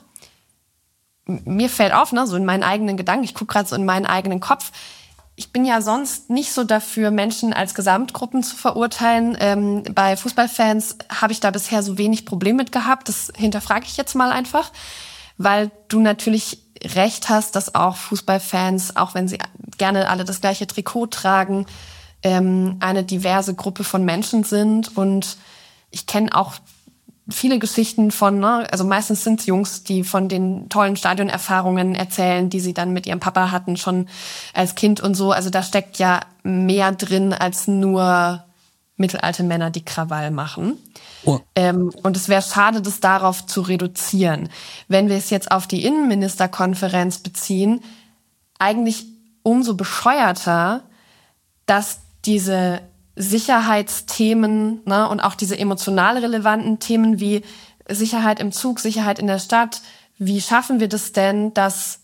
Mir fällt auf, ne, so in meinen eigenen Gedanken, ich gucke gerade so in meinen eigenen Kopf. Ich bin ja sonst nicht so dafür, Menschen als Gesamtgruppen zu verurteilen. Bei Fußballfans habe ich da bisher so wenig Problem mit gehabt. Das hinterfrage ich jetzt mal einfach, weil du natürlich recht hast, dass auch Fußballfans, auch wenn sie gerne alle das gleiche Trikot tragen, eine diverse Gruppe von Menschen sind. Und ich kenne auch viele Geschichten von, also meistens sind es Jungs, die von den tollen Stadionerfahrungen erzählen, die sie dann mit ihrem Papa hatten, schon als Kind und so. Also da steckt ja mehr drin als nur mittelalte Männer, die Krawall machen. Oh. Und es wäre schade, das darauf zu reduzieren. Wenn wir es jetzt auf die Innenministerkonferenz beziehen, eigentlich umso bescheuerter, dass diese Sicherheitsthemen, ne, und auch diese emotional relevanten Themen wie Sicherheit im Zug, Sicherheit in der Stadt, wie schaffen wir das denn, dass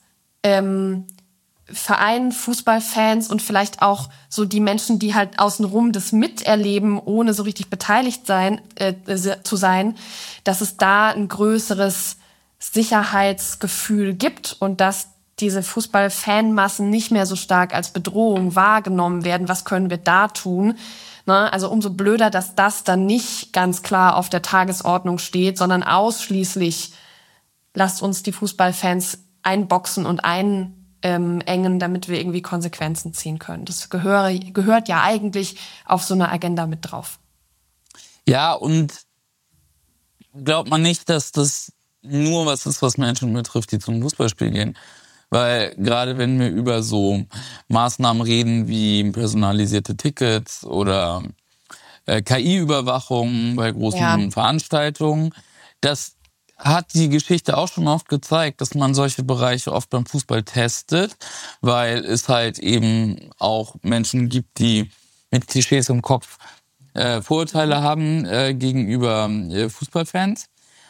Vereinen, Fußballfans und vielleicht auch so die Menschen, die halt außenrum das miterleben, ohne so richtig beteiligt zu sein, dass es da ein größeres Sicherheitsgefühl gibt und dass diese Fußballfanmassen nicht mehr so stark als Bedrohung wahrgenommen werden. Was können wir da tun? Ne? Also umso blöder, dass das dann nicht ganz klar auf der Tagesordnung steht, sondern ausschließlich lasst uns die Fußballfans einboxen und engen, damit wir irgendwie Konsequenzen ziehen können. Das gehört ja eigentlich auf so einer Agenda mit drauf. Ja, und glaubt man nicht, dass das nur was ist, was Menschen betrifft, die zum Fußballspiel gehen. Weil gerade wenn wir über so Maßnahmen reden wie personalisierte Tickets oder KI-Überwachung bei großen Veranstaltungen, das hat die Geschichte auch schon oft gezeigt, dass man solche Bereiche oft beim Fußball testet, weil es halt eben auch Menschen gibt, die mit Klischees im Kopf Vorurteile haben gegenüber Fußballfans.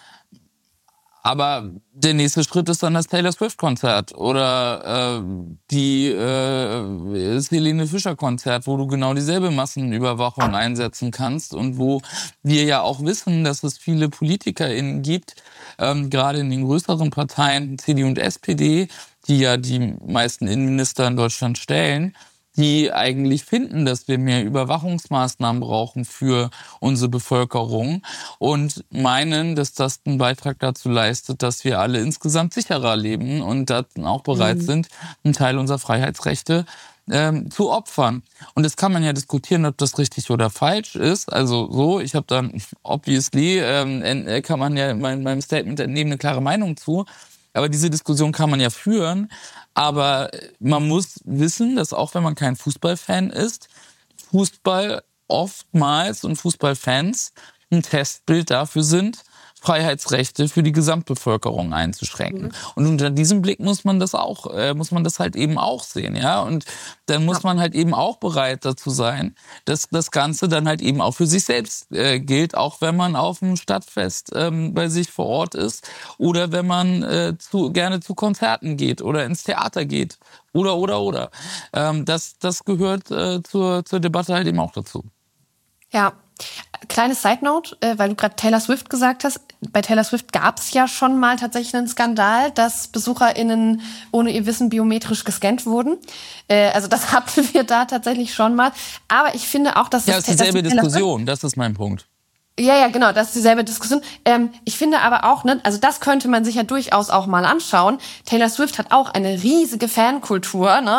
Aber der nächste Schritt ist dann das Taylor Swift-Konzert oder die Helene Fischer-Konzert, wo du genau dieselbe Massenüberwachung einsetzen kannst und wo wir ja auch wissen, dass es viele PolitikerInnen gibt, gerade in den größeren Parteien, CDU und SPD, die ja die meisten Innenminister in Deutschland stellen, die eigentlich finden, dass wir mehr Überwachungsmaßnahmen brauchen für unsere Bevölkerung und meinen, dass das einen Beitrag dazu leistet, dass wir alle insgesamt sicherer leben und dann auch bereit sind, einen Teil unserer Freiheitsrechte zu opfern. Und das kann man ja diskutieren, ob das richtig oder falsch ist. Also so, ich habe dann obviously, kann man ja in meinem Statement entnehmen, eine klare Meinung zu. Aber diese Diskussion kann man ja führen. Aber man muss wissen, dass auch wenn man kein Fußballfan ist, Fußball oftmals und Fußballfans ein Testbild dafür sind, Freiheitsrechte für die Gesamtbevölkerung einzuschränken. Und unter diesem Blick muss man das halt eben auch sehen, ja. Und dann muss man halt eben auch bereit dazu sein, dass das Ganze dann halt eben auch für sich selbst gilt, auch wenn man auf dem Stadtfest bei sich vor Ort ist oder wenn man gerne zu Konzerten geht oder ins Theater geht oder. Das gehört zur Debatte halt eben auch dazu. Ja. Kleine Side-Note, weil du gerade Taylor Swift gesagt hast. Bei Taylor Swift gab es ja schon mal tatsächlich einen Skandal, dass BesucherInnen ohne ihr Wissen biometrisch gescannt wurden. Also das hatten wir da tatsächlich schon mal. Aber ich finde auch, dass... Ja, das ist dieselbe Diskussion, das ist mein Punkt. Ja, genau, das ist dieselbe Diskussion. Ich finde aber auch, ne, also das könnte man sich ja durchaus auch mal anschauen. Taylor Swift hat auch eine riesige Fankultur, ne, und hat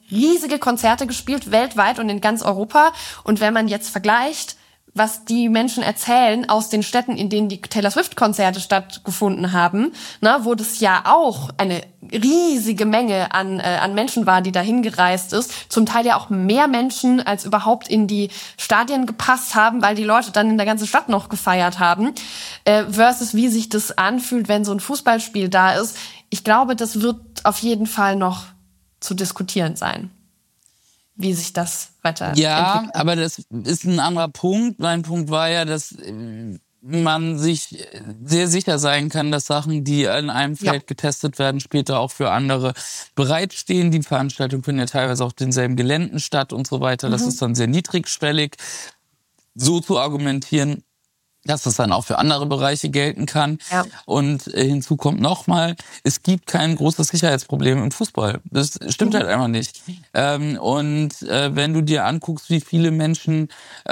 riesige Konzerte gespielt, weltweit und in ganz Europa. Und wenn man jetzt vergleicht, was die Menschen erzählen aus den Städten, in denen die Taylor Swift-Konzerte stattgefunden haben, wo das ja auch eine riesige Menge an Menschen war, die dahin gereist ist. Zum Teil ja auch mehr Menschen, als überhaupt in die Stadien gepasst haben, weil die Leute dann in der ganzen Stadt noch gefeiert haben. Versus wie sich das anfühlt, wenn so ein Fußballspiel da ist. Ich glaube, das wird auf jeden Fall noch zu diskutieren sein, wie sich das weiterentwickelt. Ja, aber das ist ein anderer Punkt. Mein Punkt war ja, dass man sich sehr sicher sein kann, dass Sachen, die in einem Feld getestet werden, später auch für andere bereitstehen. Die Veranstaltungen finden ja teilweise auf denselben Geländen statt und so weiter. Das ist dann sehr niedrigschwellig, so zu argumentieren, dass das dann auch für andere Bereiche gelten kann. Ja. Und hinzu kommt nochmal, es gibt kein großes Sicherheitsproblem im Fußball. Das stimmt halt einfach nicht. Wenn du dir anguckst, wie viele Menschen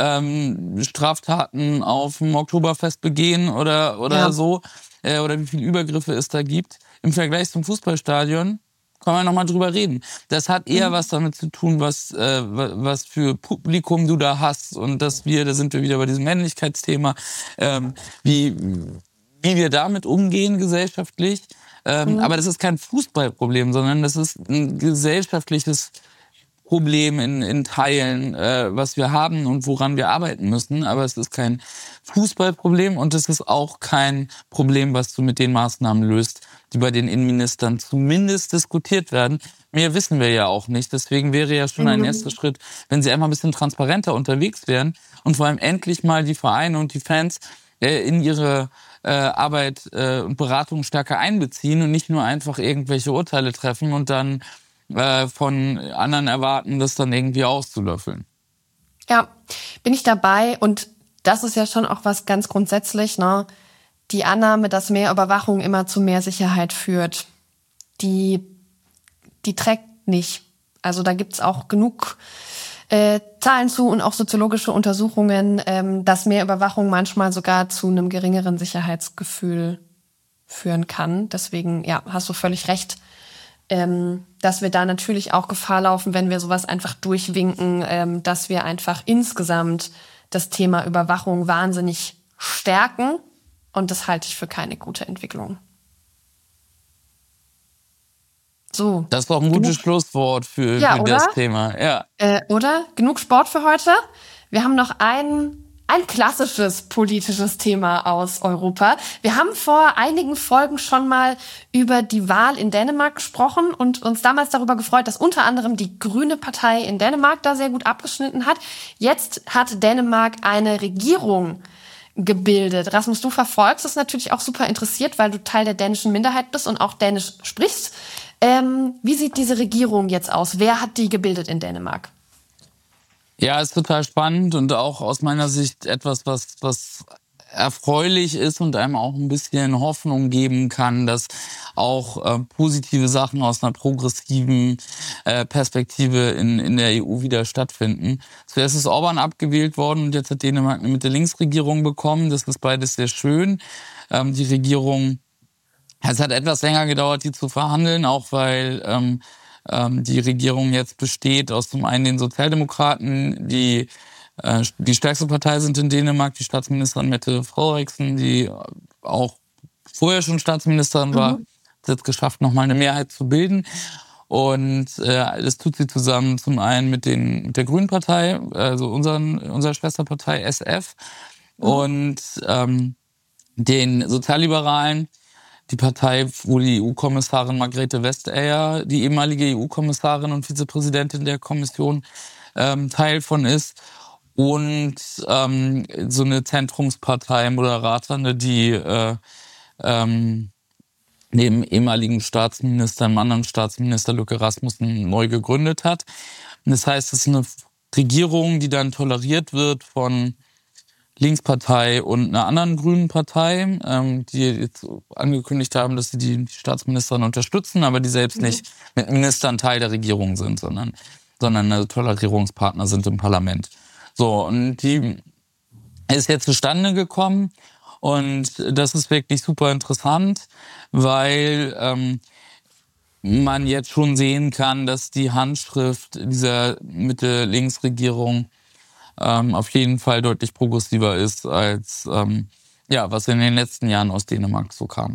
Straftaten auf dem Oktoberfest begehen oder so, oder wie viele Übergriffe es da gibt, im Vergleich zum Fußballstadion, kann man nochmal drüber reden. Das hat eher was damit zu tun, was für Publikum du da hast. Und da sind wir wieder bei diesem Männlichkeitsthema, wie wir damit umgehen gesellschaftlich. Aber das ist kein Fußballproblem, sondern das ist ein gesellschaftliches Problem in Teilen, was wir haben und woran wir arbeiten müssen. Aber es ist kein Fußballproblem und es ist auch kein Problem, was du mit den Maßnahmen löst, die bei den Innenministern zumindest diskutiert werden. Mehr wissen wir ja auch nicht. Deswegen wäre ja schon ein erster Schritt, wenn sie einfach ein bisschen transparenter unterwegs wären und vor allem endlich mal die Vereine und die Fans in ihre Arbeit und Beratung stärker einbeziehen und nicht nur einfach irgendwelche Urteile treffen und dann von anderen erwarten, das dann irgendwie auszulöffeln. Ja, bin ich dabei. Und das ist ja schon auch was ganz grundsätzlich, ne? Die Annahme, dass mehr Überwachung immer zu mehr Sicherheit führt, die trägt nicht. Also da gibt's auch genug Zahlen zu und auch soziologische Untersuchungen, dass mehr Überwachung manchmal sogar zu einem geringeren Sicherheitsgefühl führen kann. Deswegen, ja, hast du völlig recht, dass wir da natürlich auch Gefahr laufen, wenn wir sowas einfach durchwinken, dass wir einfach insgesamt das Thema Überwachung wahnsinnig stärken. Und das halte ich für keine gute Entwicklung. So. Das war auch ein gutes Schlusswort für das Thema. Ja. Oder? Genug Sport für heute. Wir haben noch ein klassisches politisches Thema aus Europa. Wir haben vor einigen Folgen schon mal über die Wahl in Dänemark gesprochen und uns damals darüber gefreut, dass unter anderem die Grüne Partei in Dänemark da sehr gut abgeschnitten hat. Jetzt hat Dänemark eine Regierung gebildet. Rasmus, du verfolgst es natürlich auch super interessiert, weil du Teil der dänischen Minderheit bist und auch Dänisch sprichst. Wie sieht diese Regierung jetzt aus? Wer hat die gebildet in Dänemark? Ja, ist total spannend und auch aus meiner Sicht etwas, was erfreulich ist und einem auch ein bisschen Hoffnung geben kann, dass auch positive Sachen aus einer progressiven Perspektive in der EU wieder stattfinden. Zuerst ist Orbán abgewählt worden und jetzt hat Dänemark eine Mitte-Links-Regierung bekommen. Das ist beides sehr schön. Die Regierung, es hat etwas länger gedauert, die zu verhandeln, auch weil die Regierung jetzt besteht aus zum einen den Sozialdemokraten, die stärkste Partei sind in Dänemark, die Staatsministerin Mette Frederiksen, die auch vorher schon Staatsministerin war, hat es geschafft, nochmal eine Mehrheit zu bilden. Und das tut sie zusammen zum einen mit der Grünen Partei, also unserer Schwesterpartei SF, und den Sozialliberalen, die Partei, wo die EU-Kommissarin Margrethe Vestager, die ehemalige EU-Kommissarin und Vizepräsidentin der Kommission, Teil von ist. Und so eine Zentrumspartei, Moderaterne, die neben ehemaligen Staatsminister, einem anderen Staatsminister Løkke Rasmussen neu gegründet hat. Und das heißt, es ist eine Regierung, die dann toleriert wird von Linkspartei und einer anderen grünen Partei, die jetzt angekündigt haben, dass sie die Staatsministerin unterstützen, aber die selbst nicht mit Ministern Teil der Regierung sind, sondern Tolerierungspartner sind im Parlament. So, und die ist jetzt zustande gekommen und das ist wirklich super interessant, weil man jetzt schon sehen kann, dass die Handschrift dieser Mitte-Links-Regierung auf jeden Fall deutlich progressiver ist als was in den letzten Jahren aus Dänemark so kam.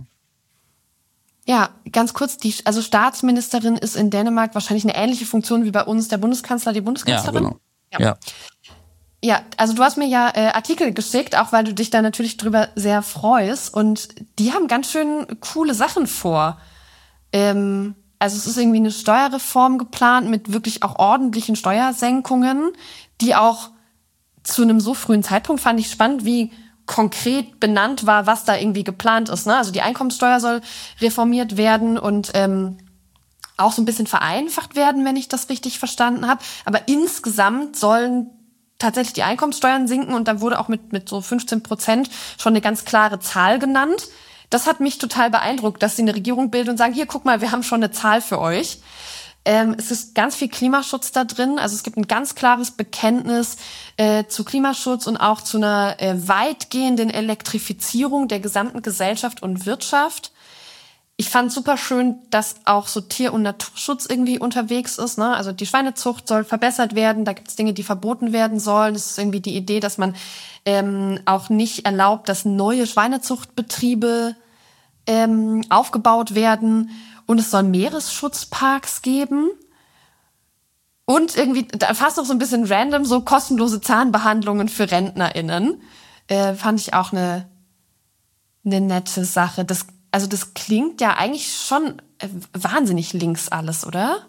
Ja, ganz kurz, also Staatsministerin ist in Dänemark wahrscheinlich eine ähnliche Funktion wie bei uns der Bundeskanzler, die Bundeskanzlerin. Ja, genau. Ja, also du hast mir ja Artikel geschickt, auch weil du dich da natürlich drüber sehr freust. Und die haben ganz schön coole Sachen vor. Also es ist irgendwie eine Steuerreform geplant mit wirklich auch ordentlichen Steuersenkungen, die auch zu einem so frühen Zeitpunkt, fand ich spannend, wie konkret benannt war, was da irgendwie geplant ist. Ne? Also die Einkommenssteuer soll reformiert werden und auch so ein bisschen vereinfacht werden, wenn ich das richtig verstanden habe. Aber insgesamt sollen tatsächlich die Einkommenssteuern sinken und da wurde auch mit so 15% schon eine ganz klare Zahl genannt. Das hat mich total beeindruckt, dass sie eine Regierung bilden und sagen, hier, guck mal, wir haben schon eine Zahl für euch. Es ist ganz viel Klimaschutz da drin. Also es gibt ein ganz klares Bekenntnis zu Klimaschutz und auch zu einer weitgehenden Elektrifizierung der gesamten Gesellschaft und Wirtschaft. Ich fand super schön, dass auch so Tier- und Naturschutz irgendwie unterwegs ist. Ne? Also die Schweinezucht soll verbessert werden. Da gibt es Dinge, die verboten werden sollen. Es ist irgendwie die Idee, dass man auch nicht erlaubt, dass neue Schweinezuchtbetriebe aufgebaut werden. Und es soll Meeresschutzparks geben. Und irgendwie fast noch so ein bisschen random, so kostenlose Zahnbehandlungen für RentnerInnen. Fand ich auch eine nette Sache. Das klingt ja eigentlich schon wahnsinnig links alles, oder?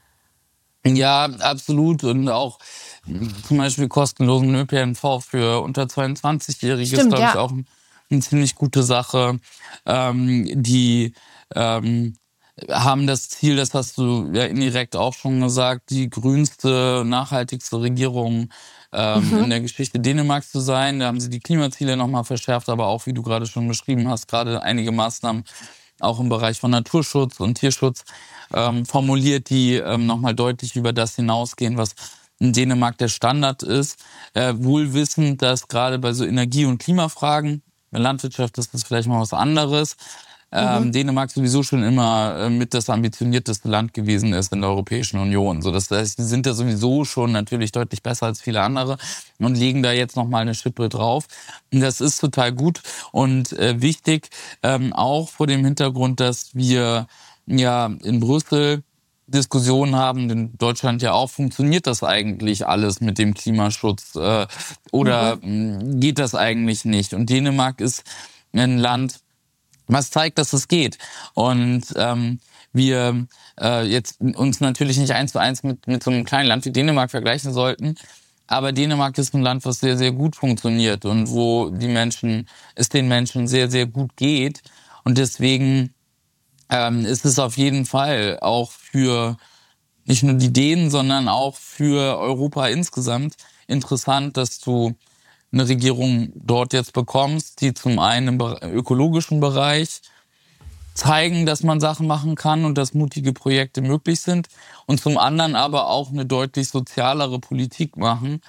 Ja, absolut. Und auch zum Beispiel kostenlosen ÖPNV für unter 22-Jährige ist, glaube ich, auch eine ziemlich gute Sache. Die haben das Ziel, das hast du ja indirekt auch schon gesagt, die grünste, nachhaltigste Regierung in der Geschichte Dänemarks zu sein. Da haben sie die Klimaziele nochmal verschärft, aber auch, wie du gerade schon beschrieben hast, gerade einige Maßnahmen auch im Bereich von Naturschutz und Tierschutz formuliert, die nochmal deutlich über das hinausgehen, was in Dänemark der Standard ist. Wohl wissend, dass gerade bei so Energie- und Klimafragen, bei Landwirtschaft ist das vielleicht mal was anderes, Dänemark sowieso schon immer mit das ambitionierteste Land gewesen ist in der Europäischen Union. So, das heißt, die sind da sowieso schon natürlich deutlich besser als viele andere und legen da jetzt nochmal eine Schippe drauf. Und das ist total gut und wichtig, auch vor dem Hintergrund, dass wir ja in Brüssel Diskussionen haben, in Deutschland ja auch, funktioniert das eigentlich alles mit dem Klimaschutz oder geht das eigentlich nicht? Und Dänemark ist ein Land, was zeigt, dass es geht. Und wir jetzt uns natürlich nicht 1:1 mit so einem kleinen Land wie Dänemark vergleichen sollten. Aber Dänemark ist ein Land, was sehr, sehr gut funktioniert und wo es den Menschen sehr, sehr gut geht. Und deswegen ist es auf jeden Fall auch für nicht nur die Dänen, sondern auch für Europa insgesamt interessant, dass du eine Regierung dort jetzt bekommst, die zum einen im ökologischen Bereich zeigen, dass man Sachen machen kann und dass mutige Projekte möglich sind und zum anderen aber auch eine deutlich sozialere Politik machen,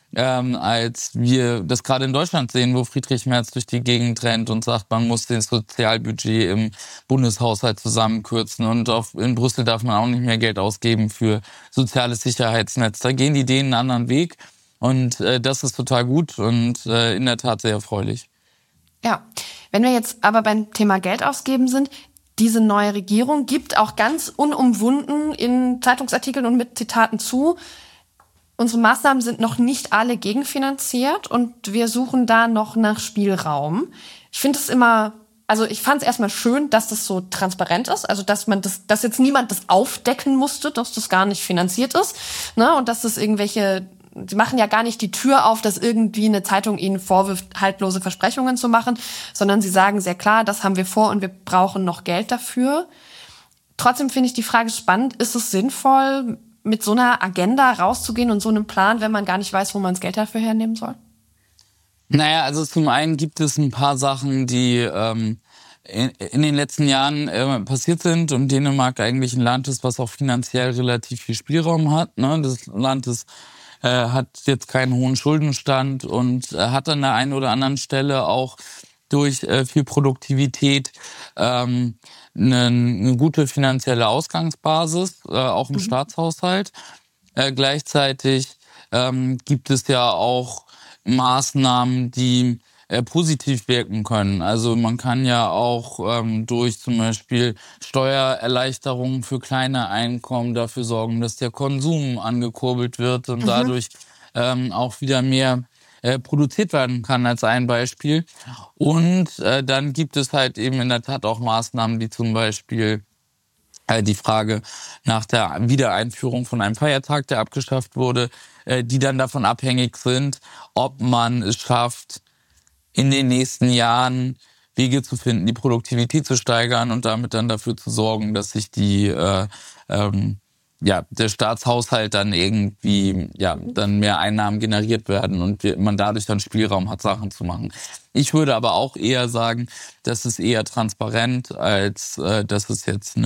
als wir das gerade in Deutschland sehen, wo Friedrich Merz durch die Gegend rennt und sagt, man muss das Sozialbudget im Bundeshaushalt zusammenkürzen und in Brüssel darf man auch nicht mehr Geld ausgeben für soziales Sicherheitsnetz. Da gehen die Dänen einen anderen Weg. Und das ist total gut und in der Tat sehr erfreulich. Ja, wenn wir jetzt aber beim Thema Geld ausgeben sind, diese neue Regierung gibt auch ganz unumwunden in Zeitungsartikeln und mit Zitaten zu, unsere Maßnahmen sind noch nicht alle gegenfinanziert und wir suchen da noch nach Spielraum. Ich finde es ich fand es erstmal schön, dass das so transparent ist, also dass dass jetzt niemand das aufdecken musste, dass das gar nicht finanziert ist, ne, und dass das sie machen ja gar nicht die Tür auf, dass irgendwie eine Zeitung ihnen vorwirft, haltlose Versprechungen zu machen, sondern sie sagen sehr klar, das haben wir vor und wir brauchen noch Geld dafür. Trotzdem finde ich die Frage spannend, ist es sinnvoll, mit so einer Agenda rauszugehen und so einem Plan, wenn man gar nicht weiß, wo man das Geld dafür hernehmen soll? Naja, also zum einen gibt es ein paar Sachen, die in den letzten Jahren passiert sind und Dänemark eigentlich ein Land ist, was auch finanziell relativ viel Spielraum hat. Ne? Das Land hat jetzt keinen hohen Schuldenstand und hat an der einen oder anderen Stelle auch durch viel Produktivität eine gute finanzielle Ausgangsbasis, auch im Staatshaushalt. Gleichzeitig gibt es ja auch Maßnahmen, die positiv wirken können. Also man kann ja auch durch zum Beispiel Steuererleichterungen für kleine Einkommen dafür sorgen, dass der Konsum angekurbelt wird und dadurch auch wieder mehr produziert werden kann, als ein Beispiel. Und dann gibt es halt eben in der Tat auch Maßnahmen, die zum Beispiel die Frage nach der Wiedereinführung von einem Feiertag, der abgeschafft wurde, die dann davon abhängig sind, ob man es schafft, in den nächsten Jahren Wege zu finden, die Produktivität zu steigern und damit dann dafür zu sorgen, dass sich der Staatshaushalt dann irgendwie, dann mehr Einnahmen generiert werden und man dadurch dann Spielraum hat, Sachen zu machen. Ich würde aber auch eher sagen, das ist eher transparent, als dass es jetzt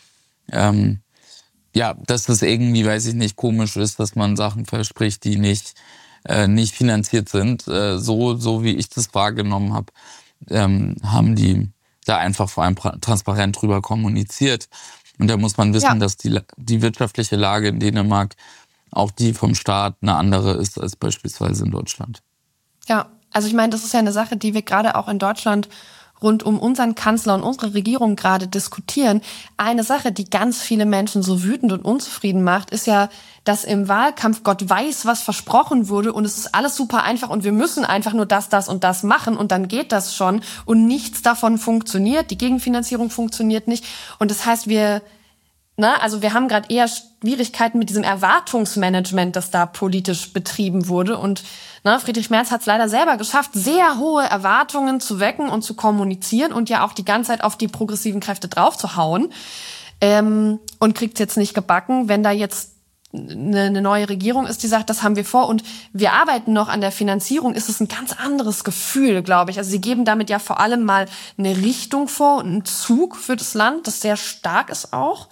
dass es irgendwie, weiß ich nicht, komisch ist, dass man Sachen verspricht, die nicht finanziert sind. So wie ich das wahrgenommen habe, haben die da einfach vor allem transparent drüber kommuniziert. Und da muss man wissen, dass die wirtschaftliche Lage in Dänemark auch die vom Staat eine andere ist als beispielsweise in Deutschland. Ja, also ich meine, das ist ja eine Sache, die wir gerade auch in Deutschland rund um unseren Kanzler und unsere Regierung gerade diskutieren. Eine Sache, die ganz viele Menschen so wütend und unzufrieden macht, ist ja, dass im Wahlkampf Gott weiß, was versprochen wurde und es ist alles super einfach und wir müssen einfach nur das und das machen und dann geht das schon und nichts davon funktioniert. Die Gegenfinanzierung funktioniert nicht und das heißt, wir haben gerade eher Schwierigkeiten mit diesem Erwartungsmanagement, das da politisch betrieben wurde. Und Friedrich Merz hat es leider selber geschafft, sehr hohe Erwartungen zu wecken und zu kommunizieren und ja auch die ganze Zeit auf die progressiven Kräfte draufzuhauen. Und kriegt es jetzt nicht gebacken, wenn da jetzt eine neue Regierung ist, die sagt, das haben wir vor und wir arbeiten noch an der Finanzierung, ist es ein ganz anderes Gefühl, glaube ich. Also sie geben damit ja vor allem mal eine Richtung vor und einen Zug für das Land, das sehr stark ist auch.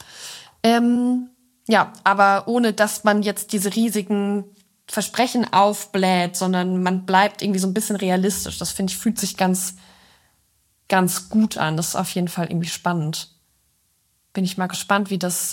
Aber ohne, dass man jetzt diese riesigen Versprechen aufbläht, sondern man bleibt irgendwie so ein bisschen realistisch. Das, finde ich, fühlt sich ganz, ganz gut an. Das ist auf jeden Fall irgendwie spannend. Bin ich mal gespannt, wie das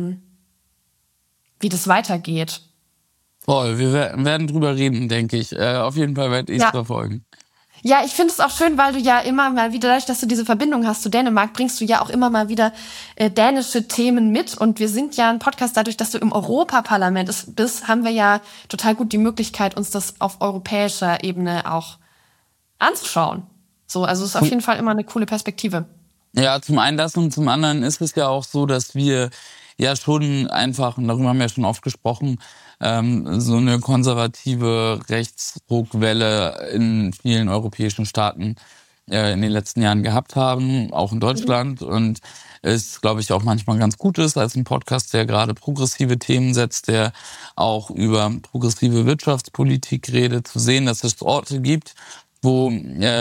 weitergeht. Voll, wir werden drüber reden, denke ich. Auf jeden Fall werde ich es verfolgen. Ja, ich finde es auch schön, weil du ja immer mal wieder, dadurch, dass du diese Verbindung hast zu Dänemark, bringst du ja auch immer mal wieder dänische Themen mit. Und wir sind ja ein Podcast, dadurch, dass du im Europaparlament bist, haben wir ja total gut die Möglichkeit, uns das auf europäischer Ebene auch anzuschauen. So, also es ist auf jeden Fall immer eine coole Perspektive. Ja, zum einen das und zum anderen ist es ja auch so, dass wir ja schon einfach, und darüber haben wir ja schon oft gesprochen, so eine konservative Rechtsruckwelle in vielen europäischen Staaten in den letzten Jahren gehabt haben, auch in Deutschland. Und es, glaube ich, auch manchmal ganz gut ist, als ein Podcast, der gerade progressive Themen setzt, der auch über progressive Wirtschaftspolitik redet, zu sehen, dass es Orte gibt, wo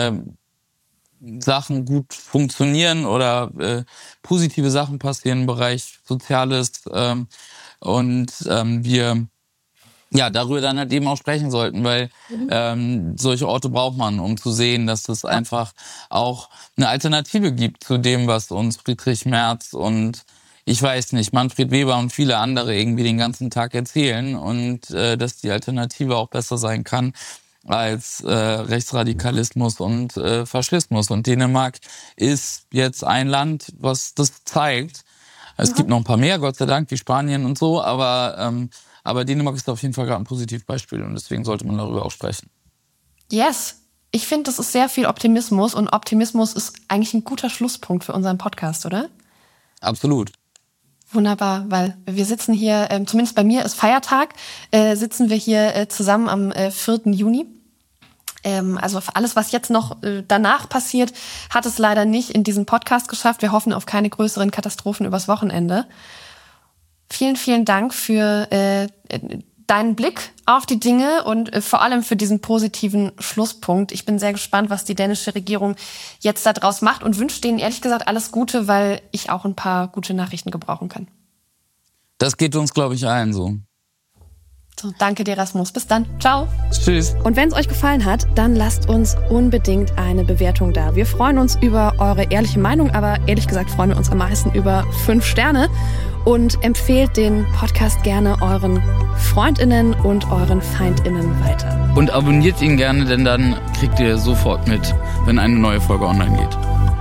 Sachen gut funktionieren oder positive Sachen passieren im Bereich Soziales und wir darüber dann halt eben auch sprechen sollten, weil solche Orte braucht man, um zu sehen, dass es einfach auch eine Alternative gibt zu dem, was uns Friedrich Merz und ich weiß nicht, Manfred Weber und viele andere irgendwie den ganzen Tag erzählen und dass die Alternative auch besser sein kann als Rechtsradikalismus und Faschismus. Und Dänemark ist jetzt ein Land, was das zeigt. Es gibt noch ein paar mehr, Gott sei Dank, wie Spanien und so, aber Dänemark ist auf jeden Fall gerade ein Positivbeispiel und deswegen sollte man darüber auch sprechen. Yes, ich finde, das ist sehr viel Optimismus und Optimismus ist eigentlich ein guter Schlusspunkt für unseren Podcast, oder? Absolut. Wunderbar, weil wir sitzen hier, zumindest bei mir ist Feiertag, sitzen wir hier zusammen am 4. Juni. Also alles, was jetzt noch danach passiert, hat es leider nicht in diesen Podcast geschafft. Wir hoffen auf keine größeren Katastrophen übers Wochenende. Vielen, vielen Dank für deinen Blick auf die Dinge und vor allem für diesen positiven Schlusspunkt. Ich bin sehr gespannt, was die dänische Regierung jetzt daraus macht und wünsche denen ehrlich gesagt alles Gute, weil ich auch ein paar gute Nachrichten gebrauchen kann. Das geht uns, glaube ich, allen so. So, danke dir, Rasmus. Bis dann. Ciao. Tschüss. Und wenn es euch gefallen hat, dann lasst uns unbedingt eine Bewertung da. Wir freuen uns über eure ehrliche Meinung, aber ehrlich gesagt freuen wir uns am meisten über 5 Sterne. Und empfehlt den Podcast gerne euren FreundInnen und euren FeindInnen weiter. Und abonniert ihn gerne, denn dann kriegt ihr sofort mit, wenn eine neue Folge online geht.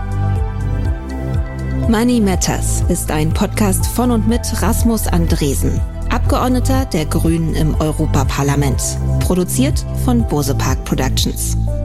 Money Matters ist ein Podcast von und mit Rasmus Andresen, Abgeordneter der Grünen im Europaparlament. Produziert von Bose Park Productions.